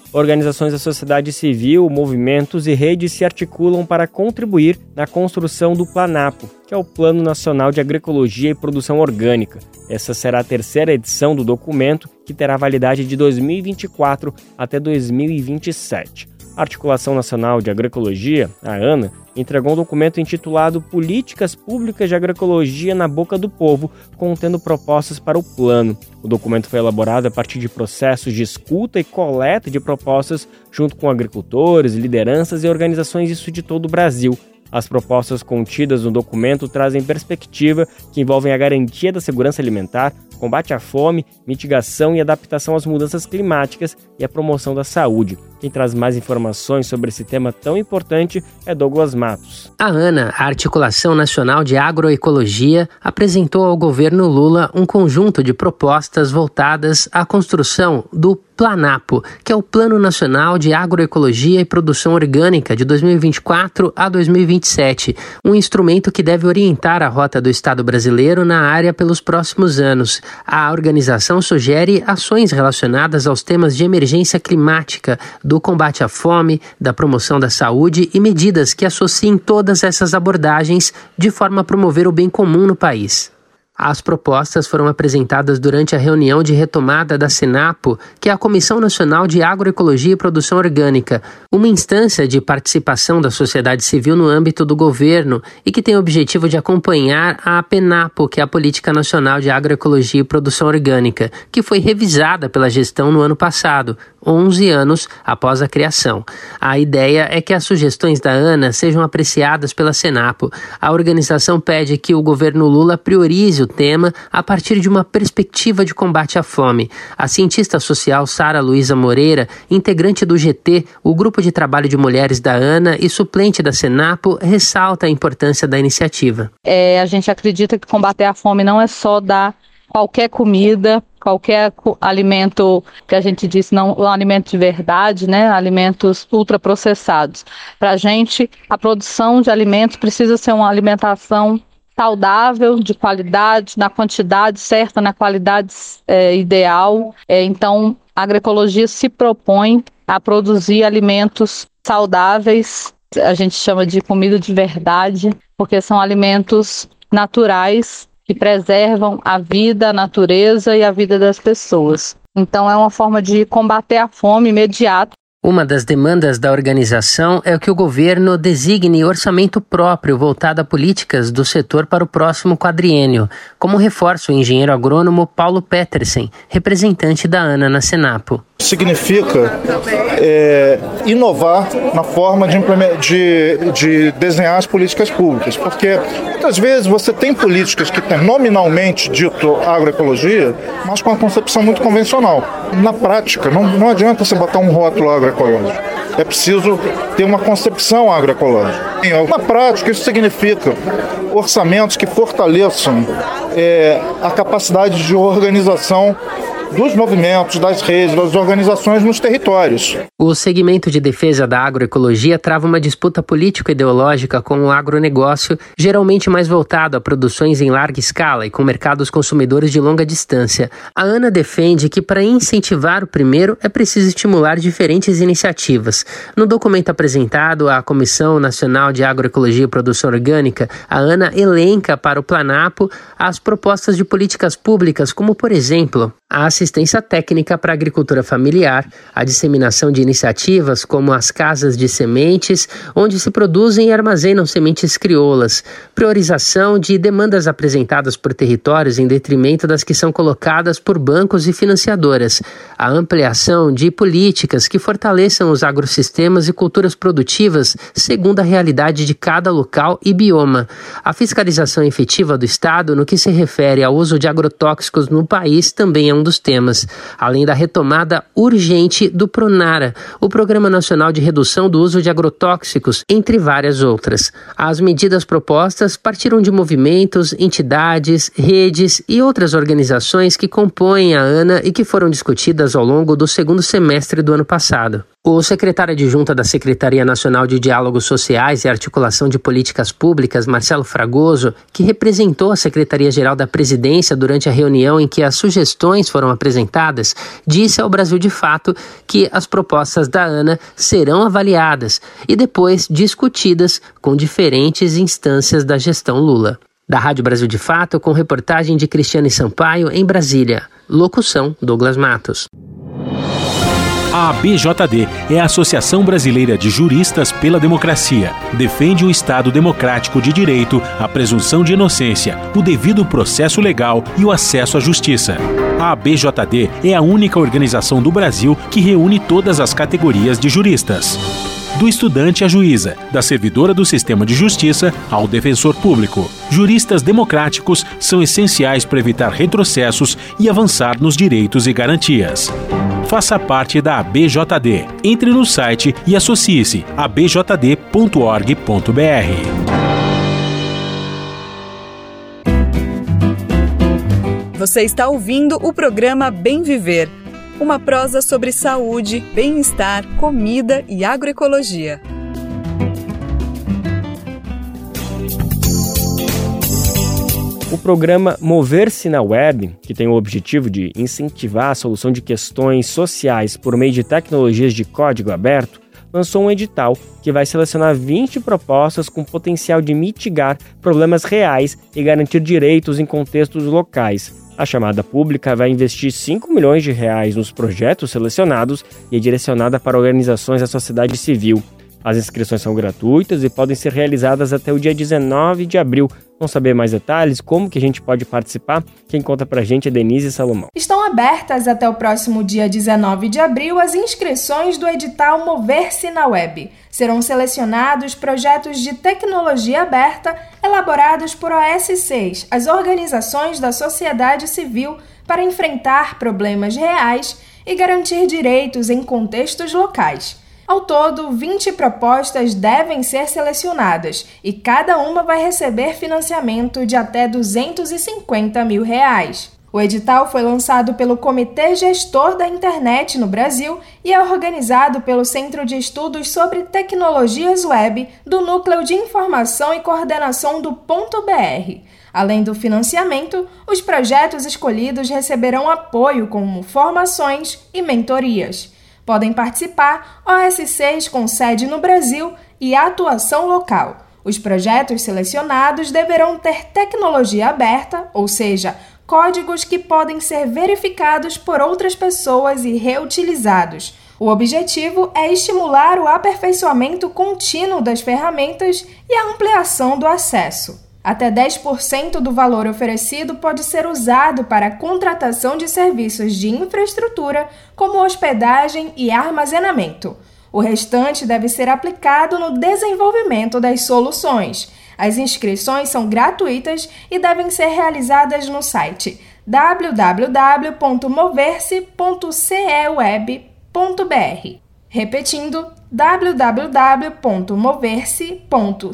organizações da sociedade civil, movimentos e redes se articulam para contribuir na construção do Planapo, que é o Plano Nacional de Agroecologia e Produção Orgânica. Essa será a terceira edição do documento, que terá validade de dois mil e vinte e quatro até dois mil e vinte e sete. A Articulação Nacional de Agroecologia, a ANA, entregou um documento intitulado Políticas Públicas de Agroecologia na Boca do Povo, contendo propostas para o plano. O documento foi elaborado a partir de processos de escuta e coleta de propostas junto com agricultores, lideranças e organizações disso de todo o Brasil. As propostas contidas no documento trazem perspectiva que envolvem a garantia da segurança alimentar, combate à fome, mitigação e adaptação às mudanças climáticas e a promoção da saúde. Quem traz mais informações sobre esse tema tão importante é Douglas Matos. A ANA, a Articulação Nacional de Agroecologia, apresentou ao governo Lula um conjunto de propostas voltadas à construção do Planapo, que é o Plano Nacional de Agroecologia e Produção Orgânica de dois mil e vinte e quatro a dois mil e vinte e sete, um instrumento que deve orientar a rota do Estado brasileiro na área pelos próximos anos. A organização sugere ações relacionadas aos temas de emergência climática, do combate à fome, da promoção da saúde e medidas que associem todas essas abordagens de forma a promover o bem comum no país. As propostas foram apresentadas durante a reunião de retomada da Senapo, que é a Comissão Nacional de Agroecologia e Produção Orgânica, uma instância de participação da sociedade civil no âmbito do governo e que tem o objetivo de acompanhar a PENAPO, que é a Política Nacional de Agroecologia e Produção Orgânica, que foi revisada pela gestão no ano passado, onze anos após a criação. A ideia é que as sugestões da ANA sejam apreciadas pela Senapo. A organização pede que o governo Lula priorize o tema a partir de uma perspectiva de combate à fome. A cientista social Sara Luísa Moreira, integrante do G T, o grupo de trabalho de mulheres da ANA e suplente da Senapo, ressalta a importância da iniciativa. É, a gente acredita que combater a fome não é só dar qualquer comida, qualquer alimento que a gente diz não um alimento de verdade, né? Alimentos ultraprocessados. Para a gente, a produção de alimentos precisa ser uma alimentação saudável, de qualidade, na quantidade certa, na qualidade é, ideal. É, então, a agroecologia se propõe a produzir alimentos saudáveis, a gente chama de comida de verdade, porque são alimentos naturais que preservam a vida, a natureza e a vida das pessoas. Então, é uma forma de combater a fome imediata. Uma das demandas da organização é que o governo designe orçamento próprio voltado a políticas do setor para o próximo quadriênio, como reforça o engenheiro agrônomo Paulo Petersen, representante da ANA na Senapo. Significa é, inovar na forma de, de, de desenhar as políticas públicas, porque muitas vezes você tem políticas que têm nominalmente dito agroecologia, mas com a concepção muito convencional. Na prática, não, não adianta você botar um rótulo agroecológico. É preciso ter uma concepção agroecológica. Na prática, isso significa orçamentos que fortaleçam é, a capacidade de organização dos movimentos, das redes, das organizações nos territórios. O segmento de defesa da agroecologia trava uma disputa político-ideológica com o agronegócio, geralmente mais voltado a produções em larga escala e com mercados consumidores de longa distância. A ANA defende que para incentivar o primeiro é preciso estimular diferentes iniciativas. No documento apresentado à Comissão Nacional de Agroecologia e Produção Orgânica, a ANA elenca para o Planapo as propostas de políticas públicas, como, por exemplo, a assistência técnica para a agricultura familiar, a disseminação de iniciativas como as casas de sementes, onde se produzem e armazenam sementes crioulas, priorização de demandas apresentadas por territórios em detrimento das que são colocadas por bancos e financiadoras, a ampliação de políticas que fortaleçam os agrossistemas e culturas produtivas segundo a realidade de cada local e bioma, a fiscalização efetiva do Estado no que se refere ao uso de agrotóxicos no país também é um dos temas, além da retomada urgente do PRONARA, o Programa Nacional de Redução do Uso de Agrotóxicos, entre várias outras. As medidas propostas partiram de movimentos, entidades, redes e outras organizações que compõem a ANA e que foram discutidas ao longo do segundo semestre do ano passado. O secretário adjunto da Secretaria Nacional de Diálogos Sociais e Articulação de Políticas Públicas, Marcelo Fragoso, que representou a Secretaria-Geral da Presidência durante a reunião em que as sugestões foram apresentadas, disse ao Brasil de Fato que as propostas da ANA serão avaliadas e depois discutidas com diferentes instâncias da gestão Lula. Da Rádio Brasil de Fato, com reportagem de Cristiane Sampaio, em Brasília. Locução, Douglas Matos. A A B J D é a Associação Brasileira de Juristas pela Democracia. Defende o Estado democrático de direito, a presunção de inocência, o devido processo legal e o acesso à justiça. A A B J D é a única organização do Brasil que reúne todas as categorias de juristas. Do estudante à juíza, da servidora do sistema de justiça ao defensor público. Juristas democráticos são essenciais para evitar retrocessos e avançar nos direitos e garantias. Faça parte da A B J D. Entre no site e associe-se a b j d ponto org ponto b r. Você está ouvindo o programa Bem Viver, uma prosa sobre saúde, bem-estar, comida e agroecologia. O programa Mover-se na Web, que tem o objetivo de incentivar a solução de questões sociais por meio de tecnologias de código aberto, lançou um edital que vai selecionar vinte propostas com potencial de mitigar problemas reais e garantir direitos em contextos locais. A chamada pública vai investir cinco milhões de reais nos projetos selecionados e é direcionada para organizações da sociedade civil. As inscrições são gratuitas e podem ser realizadas até o dia dezenove de abril. Vamos saber mais detalhes? Como que a gente pode participar? Quem conta pra gente é Denise Salomão. Estão abertas até o próximo dia dezenove de abril as inscrições do edital Mover-se na Web. Serão selecionados projetos de tecnologia aberta elaborados por O S Cs, as organizações da sociedade civil, para enfrentar problemas reais e garantir direitos em contextos locais. Ao todo, vinte propostas devem ser selecionadas e cada uma vai receber financiamento de até duzentos e cinquenta mil reais. O edital foi lançado pelo Comitê Gestor da Internet no Brasil e é organizado pelo Centro de Estudos sobre Tecnologias Web do Núcleo de Informação e Coordenação do Ponto B R. Além do financiamento, os projetos escolhidos receberão apoio como formações e mentorias. Podem participar O S Cs com sede no Brasil e atuação local. Os projetos selecionados deverão ter tecnologia aberta, ou seja, códigos que podem ser verificados por outras pessoas e reutilizados. O objetivo é estimular o aperfeiçoamento contínuo das ferramentas e a ampliação do acesso. Até dez por cento do valor oferecido pode ser usado para a contratação de serviços de infraestrutura, como hospedagem e armazenamento. O restante deve ser aplicado no desenvolvimento das soluções. As inscrições são gratuitas e devem ser realizadas no site w w w ponto mover-se ponto ceweb ponto b r. Repetindo, w w w ponto mover-se ponto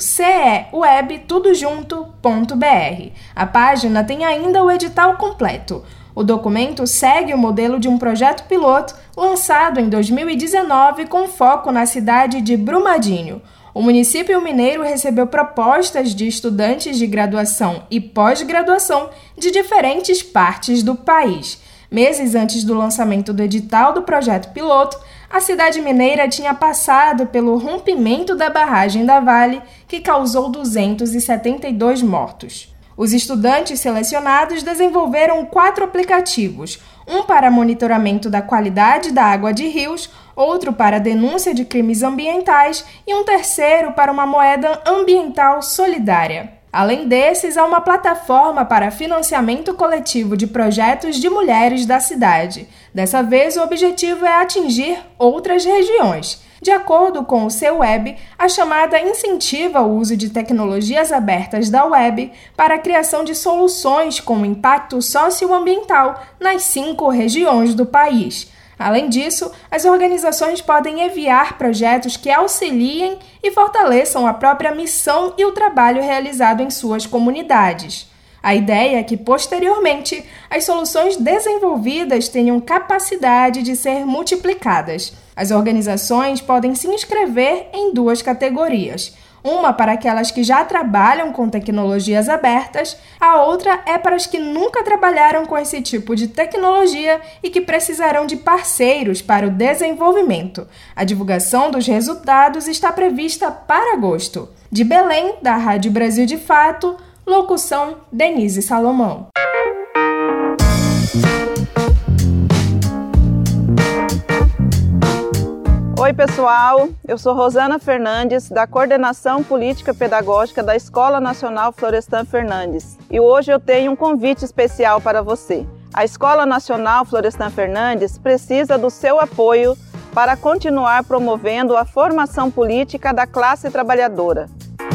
ceweb tudo junto ponto b r. A página tem ainda o edital completo. O documento segue o modelo de um projeto piloto lançado em dois mil e dezenove com foco na cidade de Brumadinho. O município mineiro recebeu propostas de estudantes de graduação e pós-graduação de diferentes partes do país. Meses antes do lançamento do edital do projeto piloto, a cidade mineira tinha passado pelo rompimento da barragem da Vale, que causou duzentos e setenta e dois mortos. Os estudantes selecionados desenvolveram quatro aplicativos, um para monitoramento da qualidade da água de rios, outro para denúncia de crimes ambientais e um terceiro para uma moeda ambiental solidária. Além desses, há uma plataforma para financiamento coletivo de projetos de mulheres da cidade. Dessa vez, o objetivo é atingir outras regiões. De acordo com o Ceweb, a chamada incentiva o uso de tecnologias abertas da web para a criação de soluções com impacto socioambiental nas cinco regiões do país. Além disso, as organizações podem enviar projetos que auxiliem e fortaleçam a própria missão e o trabalho realizado em suas comunidades. A ideia é que, posteriormente, as soluções desenvolvidas tenham capacidade de ser multiplicadas. As organizações podem se inscrever em duas categorias. Uma para aquelas que já trabalham com tecnologias abertas, a outra é para as que nunca trabalharam com esse tipo de tecnologia e que precisarão de parceiros para o desenvolvimento. A divulgação dos resultados está prevista para agosto. De Belém, da Rádio Brasil de Fato, locução Denise Salomão. Oi pessoal, eu sou Rosana Fernandes, da Coordenação Política Pedagógica da Escola Nacional Florestan Fernandes. E hoje eu tenho um convite especial para você. A Escola Nacional Florestan Fernandes precisa do seu apoio para continuar promovendo a formação política da classe trabalhadora.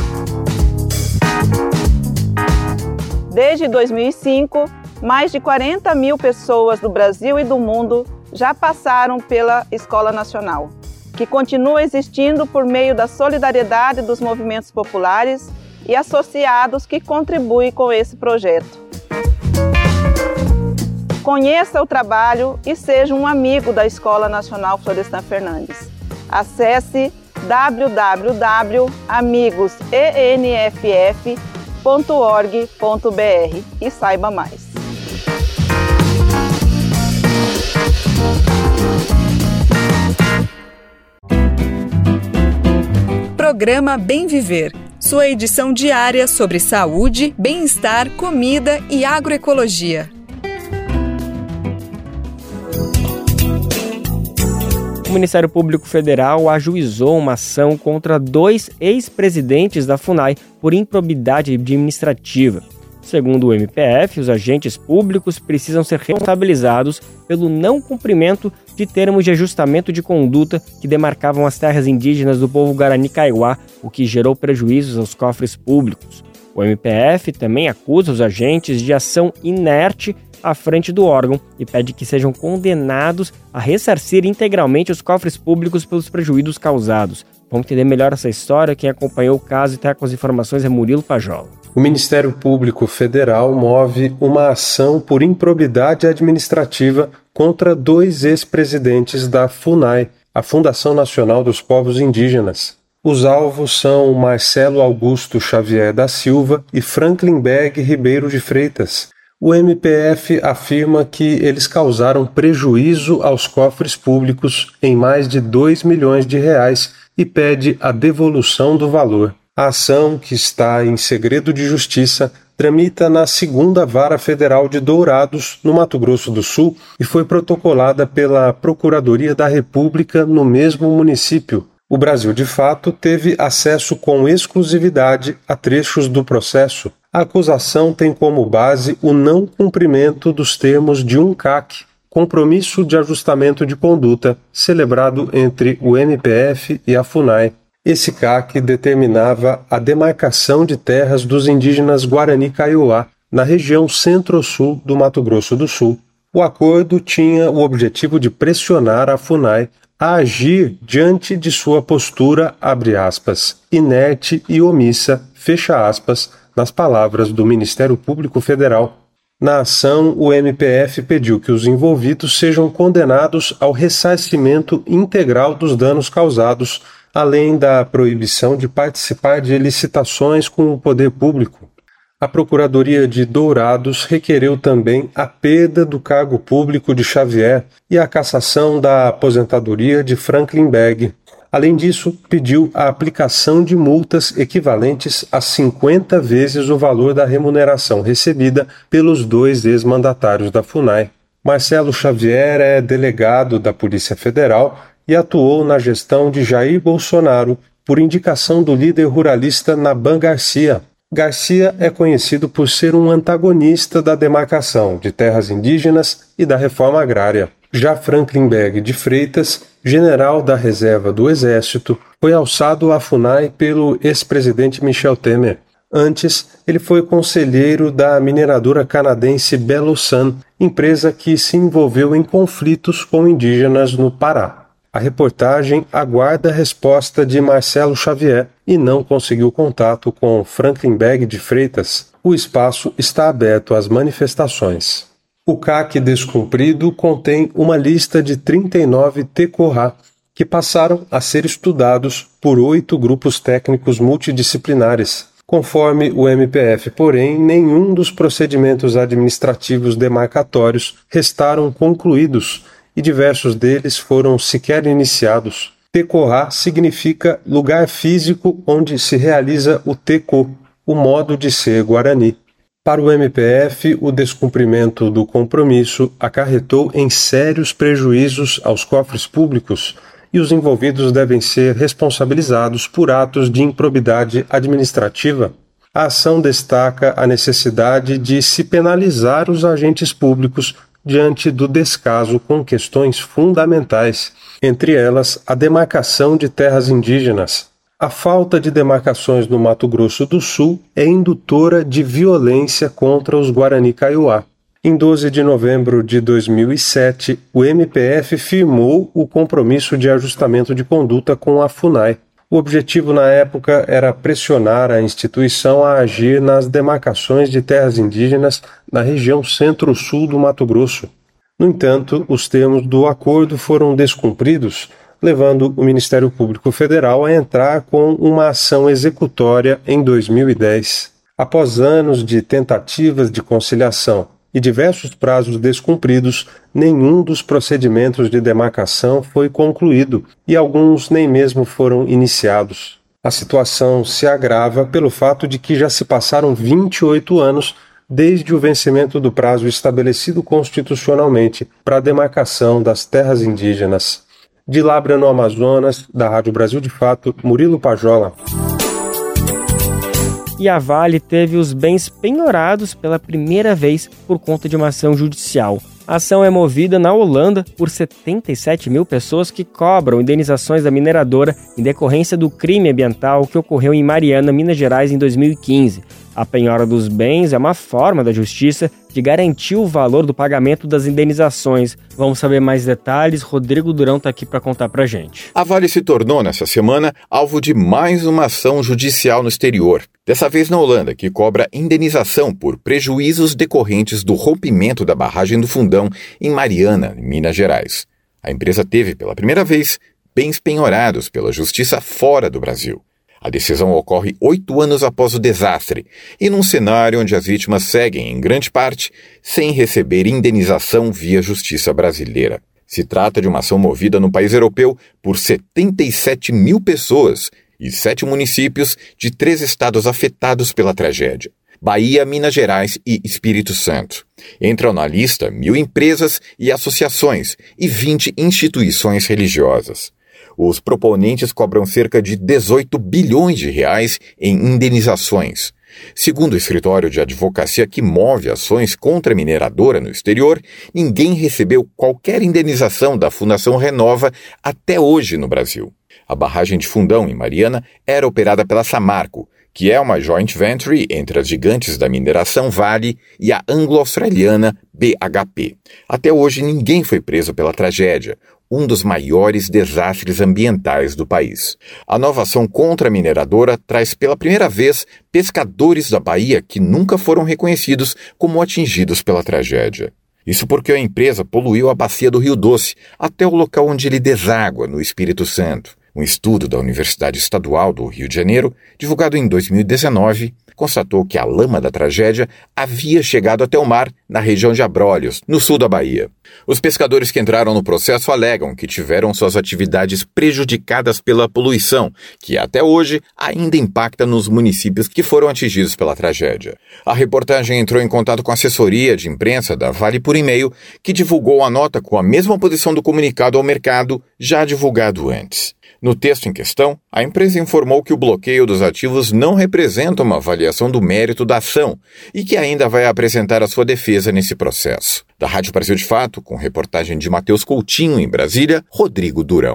Desde dois mil e cinco, mais de quarenta mil pessoas do Brasil e do mundo já passaram pela Escola Nacional, que continua existindo por meio da solidariedade dos movimentos populares e associados que contribuem com esse projeto. Conheça o trabalho e seja um amigo da Escola Nacional Florestan Fernandes. Acesse w w w ponto amigos e n f f ponto org ponto b r e saiba mais. Programa Bem Viver, sua edição diária sobre saúde, bem-estar, comida e agroecologia. O Ministério Público Federal ajuizou uma ação contra dois ex-presidentes da FUNAI por improbidade administrativa. Segundo o M P F, os agentes públicos precisam ser responsabilizados pelo não cumprimento de termos de ajustamento de conduta que demarcavam as terras indígenas do povo Guarani Kaiowá, o que gerou prejuízos aos cofres públicos. O M P F também acusa os agentes de ação inerte à frente do órgão e pede que sejam condenados a ressarcir integralmente os cofres públicos pelos prejuízos causados. Vamos entender melhor essa história. Quem acompanhou o caso e está com as informações é Murilo Pajola. O Ministério Público Federal move uma ação por improbidade administrativa contra dois ex-presidentes da FUNAI, a Fundação Nacional dos Povos Indígenas. Os alvos são Marcelo Augusto Xavier da Silva e Franklin Berg Ribeiro de Freitas. O M P F afirma que eles causaram prejuízo aos cofres públicos em mais de dois milhões de reais e pede a devolução do valor. A ação, que está em segredo de justiça, tramita na segunda Vara Federal de Dourados, no Mato Grosso do Sul, e foi protocolada pela Procuradoria da República no mesmo município. O Brasil de Fato teve acesso com exclusividade a trechos do processo. A acusação tem como base o não cumprimento dos termos de um C A C, Compromisso de Ajustamento de Conduta, celebrado entre o M P F e a FUNAI. Esse C A C determinava a demarcação de terras dos indígenas Guarani Kaiowá, na região centro-sul do Mato Grosso do Sul. O acordo tinha o objetivo de pressionar a FUNAI a agir diante de sua postura, abre aspas, inerte e omissa, fecha aspas, nas palavras do Ministério Público Federal. Na ação, o M P F pediu que os envolvidos sejam condenados ao ressarcimento integral dos danos causados, além da proibição de participar de licitações com o poder público. A Procuradoria de Dourados requereu também a perda do cargo público de Xavier e a cassação da aposentadoria de Franklin Berg. Além disso, pediu a aplicação de multas equivalentes a cinquenta vezes o valor da remuneração recebida pelos dois ex-mandatários da FUNAI. Marcelo Xavier é delegado da Polícia Federal e atuou na gestão de Jair Bolsonaro por indicação do líder ruralista Naban Garcia. Garcia é conhecido por ser um antagonista da demarcação de terras indígenas e da reforma agrária. Já Franklin Berg de Freitas, general da reserva do Exército, foi alçado à FUNAI pelo ex-presidente Michel Temer. Antes, ele foi conselheiro da mineradora canadense Belo Sun, empresa que se envolveu em conflitos com indígenas no Pará. A reportagem aguarda a resposta de Marcelo Xavier e não conseguiu contato com Franklin Beg de Freitas. O espaço está aberto às manifestações. O C A C descumprido contém uma lista de trinta e nove T C O R A, que passaram a ser estudados por oito grupos técnicos multidisciplinares. Conforme o M P F, porém, nenhum dos procedimentos administrativos demarcatórios restaram concluídos e diversos deles foram sequer iniciados. T C O R A significa lugar físico onde se realiza o T C O, o modo de ser guarani. Para o M P F, o descumprimento do compromisso acarretou em sérios prejuízos aos cofres públicos e os envolvidos devem ser responsabilizados por atos de improbidade administrativa. A ação destaca a necessidade de se penalizar os agentes públicos diante do descaso com questões fundamentais, entre elas a demarcação de terras indígenas. A falta de demarcações no Mato Grosso do Sul é indutora de violência contra os Guarani Kaiowá. Em doze de novembro de dois mil e sete, o M P F firmou o compromisso de ajustamento de conduta com a FUNAI. O objetivo na época era pressionar a instituição a agir nas demarcações de terras indígenas na região centro-sul do Mato Grosso. No entanto, os termos do acordo foram descumpridos, levando o Ministério Público Federal a entrar com uma ação executória em dois mil e dez. Após anos de tentativas de conciliação e diversos prazos descumpridos, nenhum dos procedimentos de demarcação foi concluído e alguns nem mesmo foram iniciados. A situação se agrava pelo fato de que já se passaram vinte e oito anos desde o vencimento do prazo estabelecido constitucionalmente para a demarcação das terras indígenas. De Labra, no Amazonas, da Rádio Brasil de Fato, Murilo Pajola. E a Vale teve os bens penhorados pela primeira vez por conta de uma ação judicial. A ação é movida na Holanda por setenta e sete mil pessoas que cobram indenizações da mineradora em decorrência do crime ambiental que ocorreu em Mariana, Minas Gerais, em dois mil e quinze. A penhora dos bens é uma forma da justiça de garantir o valor do pagamento das indenizações. Vamos saber mais detalhes. Rodrigo Durão está aqui para contar para a gente. A Vale se tornou, nessa semana, alvo de mais uma ação judicial no exterior. Dessa vez na Holanda, que cobra indenização por prejuízos decorrentes do rompimento da barragem do Fundão em Mariana, em Minas Gerais. A empresa teve, pela primeira vez, bens penhorados pela justiça fora do Brasil. A decisão ocorre oito anos após o desastre e num cenário onde as vítimas seguem, em grande parte, sem receber indenização via justiça brasileira. Se trata de uma ação movida no país europeu por setenta e sete mil pessoas e sete municípios de três estados afetados pela tragédia: Bahia, Minas Gerais e Espírito Santo. Entram na lista mil empresas e associações e vinte instituições religiosas. Os proponentes cobram cerca de dezoito bilhões de reais em indenizações. Segundo o escritório de advocacia que move ações contra a mineradora no exterior, ninguém recebeu qualquer indenização da Fundação Renova até hoje no Brasil. A barragem de Fundão, em Mariana, era operada pela Samarco, que é uma joint venture entre as gigantes da mineração Vale e a anglo-australiana B H P. Até hoje ninguém foi preso pela tragédia, um dos maiores desastres ambientais do país. A nova ação contra a mineradora traz pela primeira vez pescadores da Bahia que nunca foram reconhecidos como atingidos pela tragédia. Isso porque a empresa poluiu a bacia do Rio Doce até o local onde ele deságua, no Espírito Santo. Um estudo da Universidade Estadual do Rio de Janeiro, divulgado em dois mil e dezenove, constatou que a lama da tragédia havia chegado até o mar na região de Abrolhos, no sul da Bahia. Os pescadores que entraram no processo alegam que tiveram suas atividades prejudicadas pela poluição, que até hoje ainda impacta nos municípios que foram atingidos pela tragédia. A reportagem entrou em contato com a assessoria de imprensa da Vale por e-mail, que divulgou a nota com a mesma posição do comunicado ao mercado já divulgado antes. No texto em questão, a empresa informou que o bloqueio dos ativos não representa uma avaliação do mérito da ação e que ainda vai apresentar a sua defesa nesse processo. Da Rádio Brasil de Fato, com reportagem de Matheus Coutinho em Brasília, Rodrigo Durão.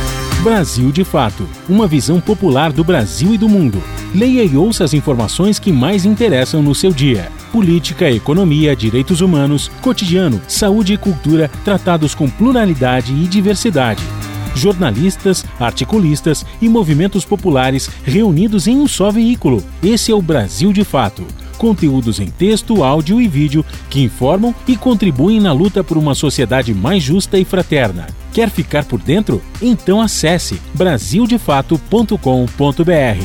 Brasil de Fato, uma visão popular do Brasil e do mundo. Leia e ouça as informações que mais interessam no seu dia. Política, economia, direitos humanos, cotidiano, saúde e cultura, tratados com pluralidade e diversidade. jornalistas, articulistas e movimentos populares reunidos em um só veículo. Esse é o Brasil de Fato. Conteúdos em texto, áudio e vídeo que informam e contribuem na luta por uma sociedade mais justa e fraterna. Quer ficar por dentro? Então acesse brasil de fato ponto com ponto b r.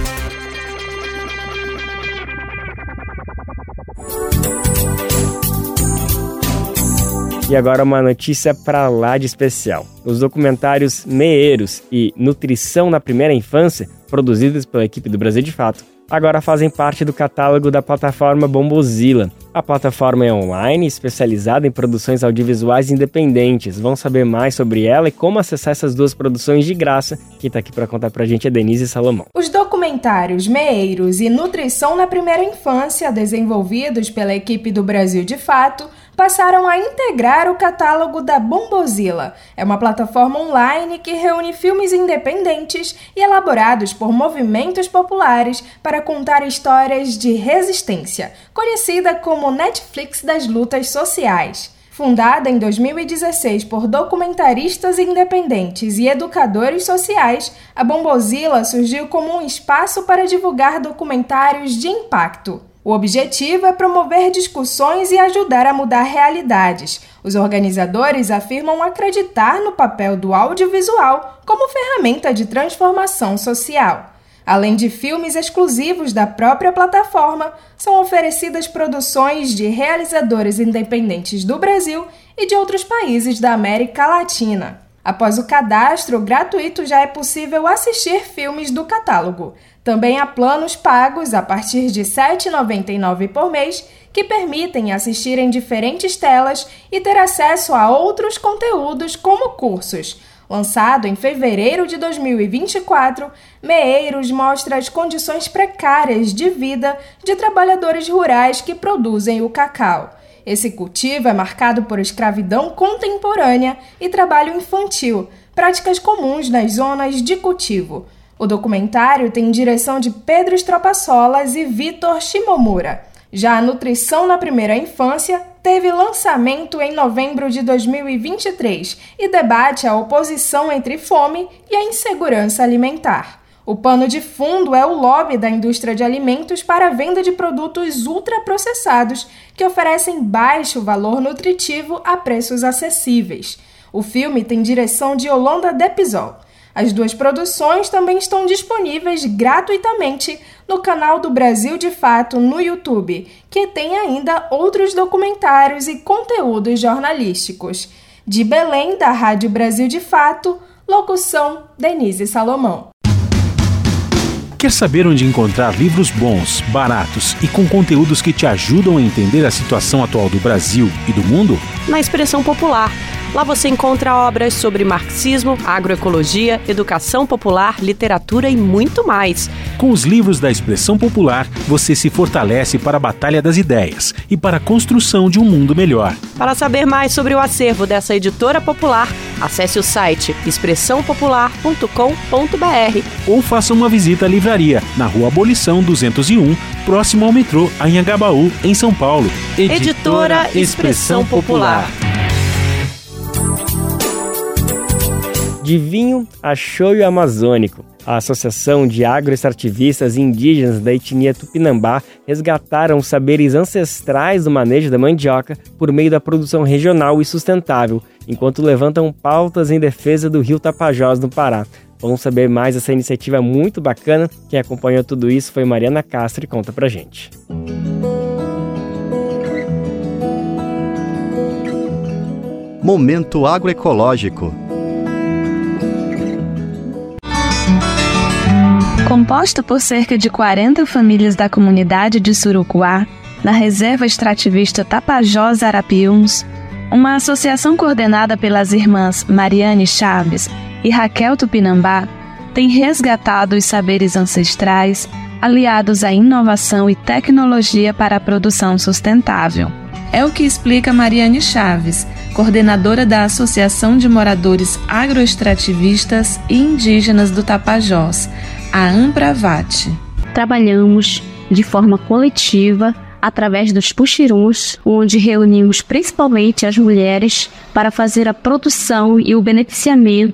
E agora uma notícia pra lá de especial. Os documentários Meeiros e Nutrição na Primeira Infância, produzidos pela equipe do Brasil de Fato, agora fazem parte do catálogo da plataforma Bombozilla. A plataforma é online, especializada em produções audiovisuais independentes. Vamos saber mais sobre ela e como acessar essas duas produções de graça. Quem está aqui para contar pra gente é Denise Salomão. Os documentários Meeiros e Nutrição na Primeira Infância, desenvolvidos pela equipe do Brasil de Fato, passaram a integrar o catálogo da Bombozilla. É uma plataforma online que reúne filmes independentes e elaborados por movimentos populares para contar histórias de resistência, conhecida como Netflix das lutas sociais. Fundada em dois mil e dezesseis por documentaristas independentes e educadores sociais, a Bombozilla surgiu como um espaço para divulgar documentários de impacto. O objetivo é promover discussões e ajudar a mudar realidades. Os organizadores afirmam acreditar no papel do audiovisual como ferramenta de transformação social. Além de filmes exclusivos da própria plataforma, são oferecidas produções de realizadores independentes do Brasil e de outros países da América Latina. Após o cadastro gratuito, já é possível assistir filmes do catálogo. Também há planos pagos a partir de sete reais e noventa e nove centavos por mês que permitem assistir em diferentes telas e ter acesso a outros conteúdos como cursos. Lançado em fevereiro de dois mil e vinte e quatro, Meeiros mostra as condições precárias de vida de trabalhadores rurais que produzem o cacau. Esse cultivo é marcado por escravidão contemporânea e trabalho infantil, práticas comuns nas zonas de cultivo. O documentário tem direção de Pedro Estropaçolas e Vitor Shimomura. Já a Nutrição na Primeira Infância teve lançamento em novembro de dois mil e vinte e três e debate a oposição entre fome e a insegurança alimentar. O pano de fundo é o lobby da indústria de alimentos para a venda de produtos ultraprocessados que oferecem baixo valor nutritivo a preços acessíveis. O filme tem direção de Yolanda Depisol. As duas produções também estão disponíveis gratuitamente no canal do Brasil de Fato no YouTube, que tem ainda outros documentários e conteúdos jornalísticos. De Belém, da Rádio Brasil de Fato, locução Denise Salomão. Quer saber onde encontrar livros bons, baratos e com conteúdos que te ajudam a entender a situação atual do Brasil e do mundo? Na Expressão Popular. Lá você encontra obras sobre marxismo, agroecologia, educação popular, literatura e muito mais. Com os livros da Expressão Popular, você se fortalece para a batalha das ideias e para a construção de um mundo melhor. Para saber mais sobre o acervo dessa editora popular, acesse o site expressão popular ponto com ponto b r ou faça uma visita à livraria na Rua Abolição duzentos e um, próximo ao metrô Anhangabaú, em São Paulo. Editora Expressão Popular. De vinho a choio amazônico, a Associação de Agroextrativistas Indígenas da etnia Tupinambá resgataram os saberes ancestrais do manejo da mandioca por meio da produção regional e sustentável, enquanto levantam pautas em defesa do rio Tapajós, no Pará. Vamos saber mais dessa iniciativa muito bacana. Quem acompanhou tudo isso foi Mariana Castro e conta pra gente. Momento agroecológico. Composta por cerca de quarenta famílias da comunidade de Surucuá, na reserva extrativista Tapajós Arapiuns, uma associação coordenada pelas irmãs Mariane Chaves e Raquel Tupinambá tem resgatado os saberes ancestrais aliados à inovação e tecnologia para a produção sustentável. É o que explica Mariane Chaves, coordenadora da Associação de Moradores Agroextrativistas e Indígenas do Tapajós, a AMPRAVAT. Trabalhamos de forma coletiva através dos puxiruns, onde reunimos principalmente as mulheres para fazer a produção e o beneficiamento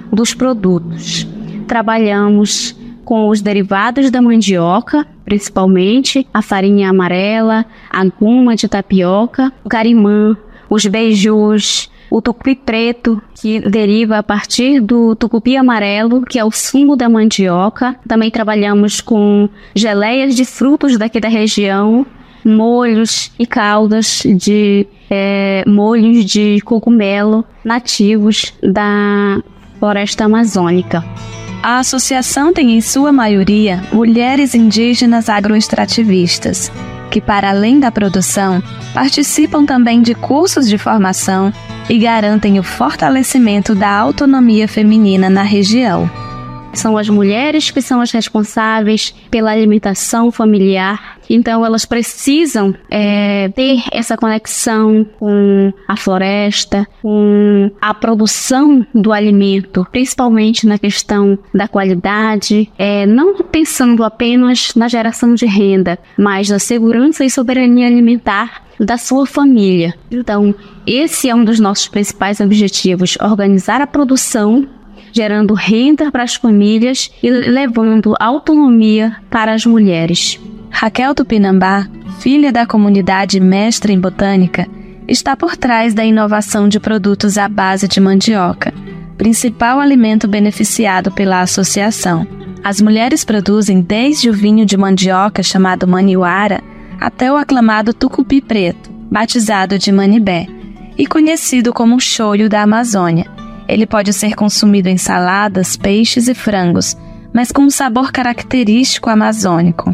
dos produtos. Trabalhamos com os derivados da mandioca, principalmente a farinha amarela, a goma de tapioca, o carimã, os beijos, o tucupi preto, que deriva a partir do tucupi amarelo, que é o sumo da mandioca. Também trabalhamos com geleias de frutos daqui da região, molhos e caldas de é, molhos de cogumelo nativos da floresta amazônica. A associação tem em sua maioria mulheres indígenas agroextrativistas, que para além da produção, participam também de cursos de formação e garantem o fortalecimento da autonomia feminina na região. São as mulheres que são as responsáveis pela alimentação familiar, então elas precisam é, ter essa conexão com a floresta, com a produção do alimento, principalmente na questão da qualidade, é, não pensando apenas na geração de renda, mas na segurança e soberania alimentar da sua família. Então, esse é um dos nossos principais objetivos: organizar a produção, gerando renda para as famílias e levando autonomia para as mulheres. Raquel Tupinambá, filha da comunidade mestra em botânica, está por trás da inovação de produtos à base de mandioca, principal alimento beneficiado pela associação. As mulheres produzem desde o vinho de mandioca chamado maniuara até o aclamado tucupi preto, batizado de manibé, e conhecido como choio da Amazônia. Ele pode ser consumido em saladas, peixes e frangos, mas com um sabor característico amazônico.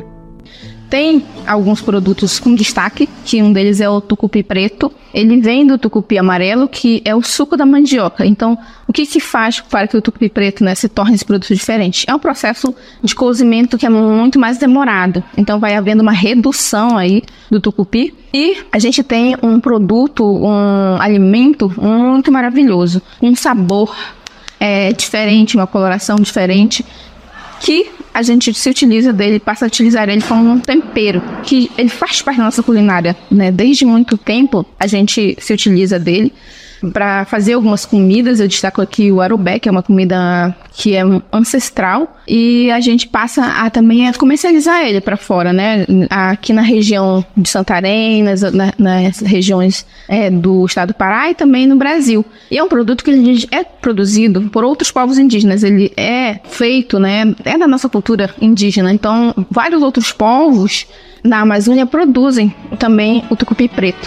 Tem alguns produtos com destaque, que um deles é o tucupi preto. Ele vem do tucupi amarelo, que é o suco da mandioca. Então, o que se faz para que o tucupi preto, né, se torne esse produto diferente? É um processo de cozimento que é muito mais demorado. Então, vai havendo uma redução aí do tucupi. E a gente tem um produto, um alimento muito maravilhoso, um sabor é, diferente, uma coloração diferente, que a gente se utiliza dele, passa a utilizar ele como um tempero, que ele faz parte da nossa culinária, né? Desde muito tempo a gente se utiliza dele para fazer algumas comidas. Eu destaco aqui o arubé, que é uma comida que é ancestral, e a gente passa a também a comercializar ele para fora, né? Aqui na região de Santarém, nas, na, nas regiões é, do estado do Pará e também no Brasil. E é um produto que ele é produzido por outros povos indígenas, ele é feito, né? É da nossa cultura indígena, então vários outros povos na Amazônia produzem também o tucupi preto.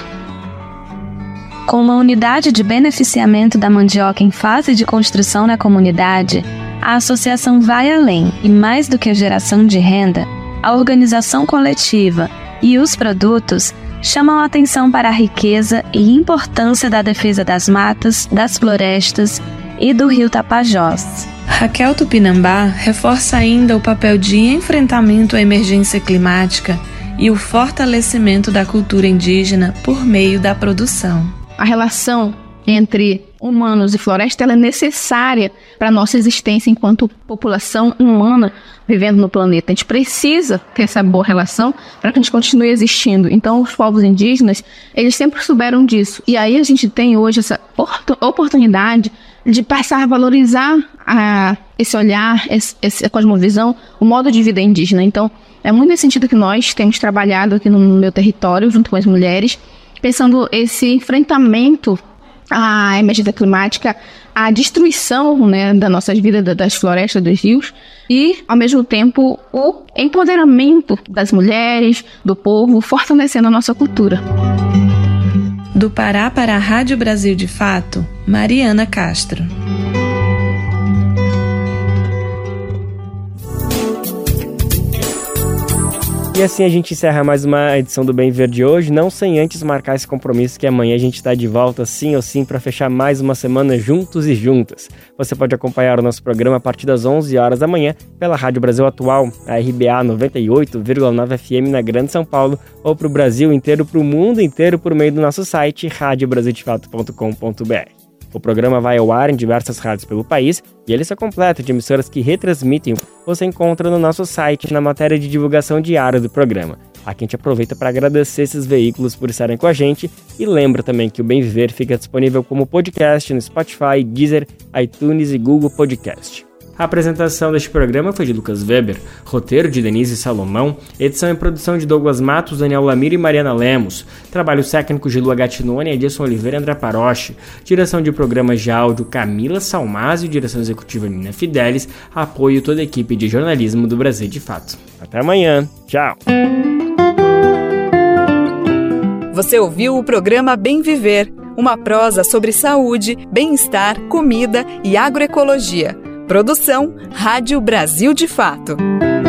Com uma unidade de beneficiamento da mandioca em fase de construção na comunidade, a associação vai além e, mais do que a geração de renda, a organização coletiva e os produtos chamam a atenção para a riqueza e importância da defesa das matas, das florestas e do rio Tapajós. Raquel Tupinambá reforça ainda o papel de enfrentamento à emergência climática e o fortalecimento da cultura indígena por meio da produção. A relação entre humanos e floresta ela é necessária para a nossa existência enquanto população humana vivendo no planeta. A gente precisa ter essa boa relação para que a gente continue existindo. Então, os povos indígenas, eles sempre souberam disso. E aí a gente tem hoje essa oportunidade de passar a valorizar a, esse olhar, esse, essa cosmovisão, o modo de vida indígena. Então, é muito nesse sentido que nós temos trabalhado aqui no meu território, junto com as mulheres, pensando esse enfrentamento à emergência climática, à destruição, né, das nossas vidas, das florestas, dos rios, e, ao mesmo tempo, o empoderamento das mulheres, do povo, fortalecendo a nossa cultura. Do Pará para a Rádio Brasil de Fato, Mariana Castro. E assim a gente encerra mais uma edição do Bem Ver de hoje, não sem antes marcar esse compromisso que amanhã a gente está de volta sim ou sim para fechar mais uma semana juntos e juntas. Você pode acompanhar o nosso programa a partir das onze horas da manhã pela Rádio Brasil Atual, a R B A noventa e oito vírgula nove F M na Grande São Paulo, ou para o Brasil inteiro, para o mundo inteiro por meio do nosso site rádio brasil de fato ponto com ponto b r. O programa vai ao ar em diversas rádios pelo país e ele se completa de emissoras que retransmitem. Você encontra no nosso site na matéria de divulgação diária do programa. Aqui a gente aproveita para agradecer esses veículos por estarem com a gente e lembra também que o Bem Viver fica disponível como podcast no Spotify, Deezer, iTunes e Google Podcast. A apresentação deste programa foi de Lucas Weber, roteiro de Denise Salomão, edição e produção de Douglas Matos, Daniel Lamir e Mariana Lemos, trabalhos técnicos de Lua Gattinone, Edilson Oliveira e André Paroche, direção de programas de áudio Camila Salmásio, direção executiva Nina Fidelis, apoio toda a equipe de jornalismo do Brasil de Fato. Até amanhã, tchau! Você ouviu o programa Bem Viver, uma prosa sobre saúde, bem-estar, comida e agroecologia. Produção Rádio Brasil de Fato.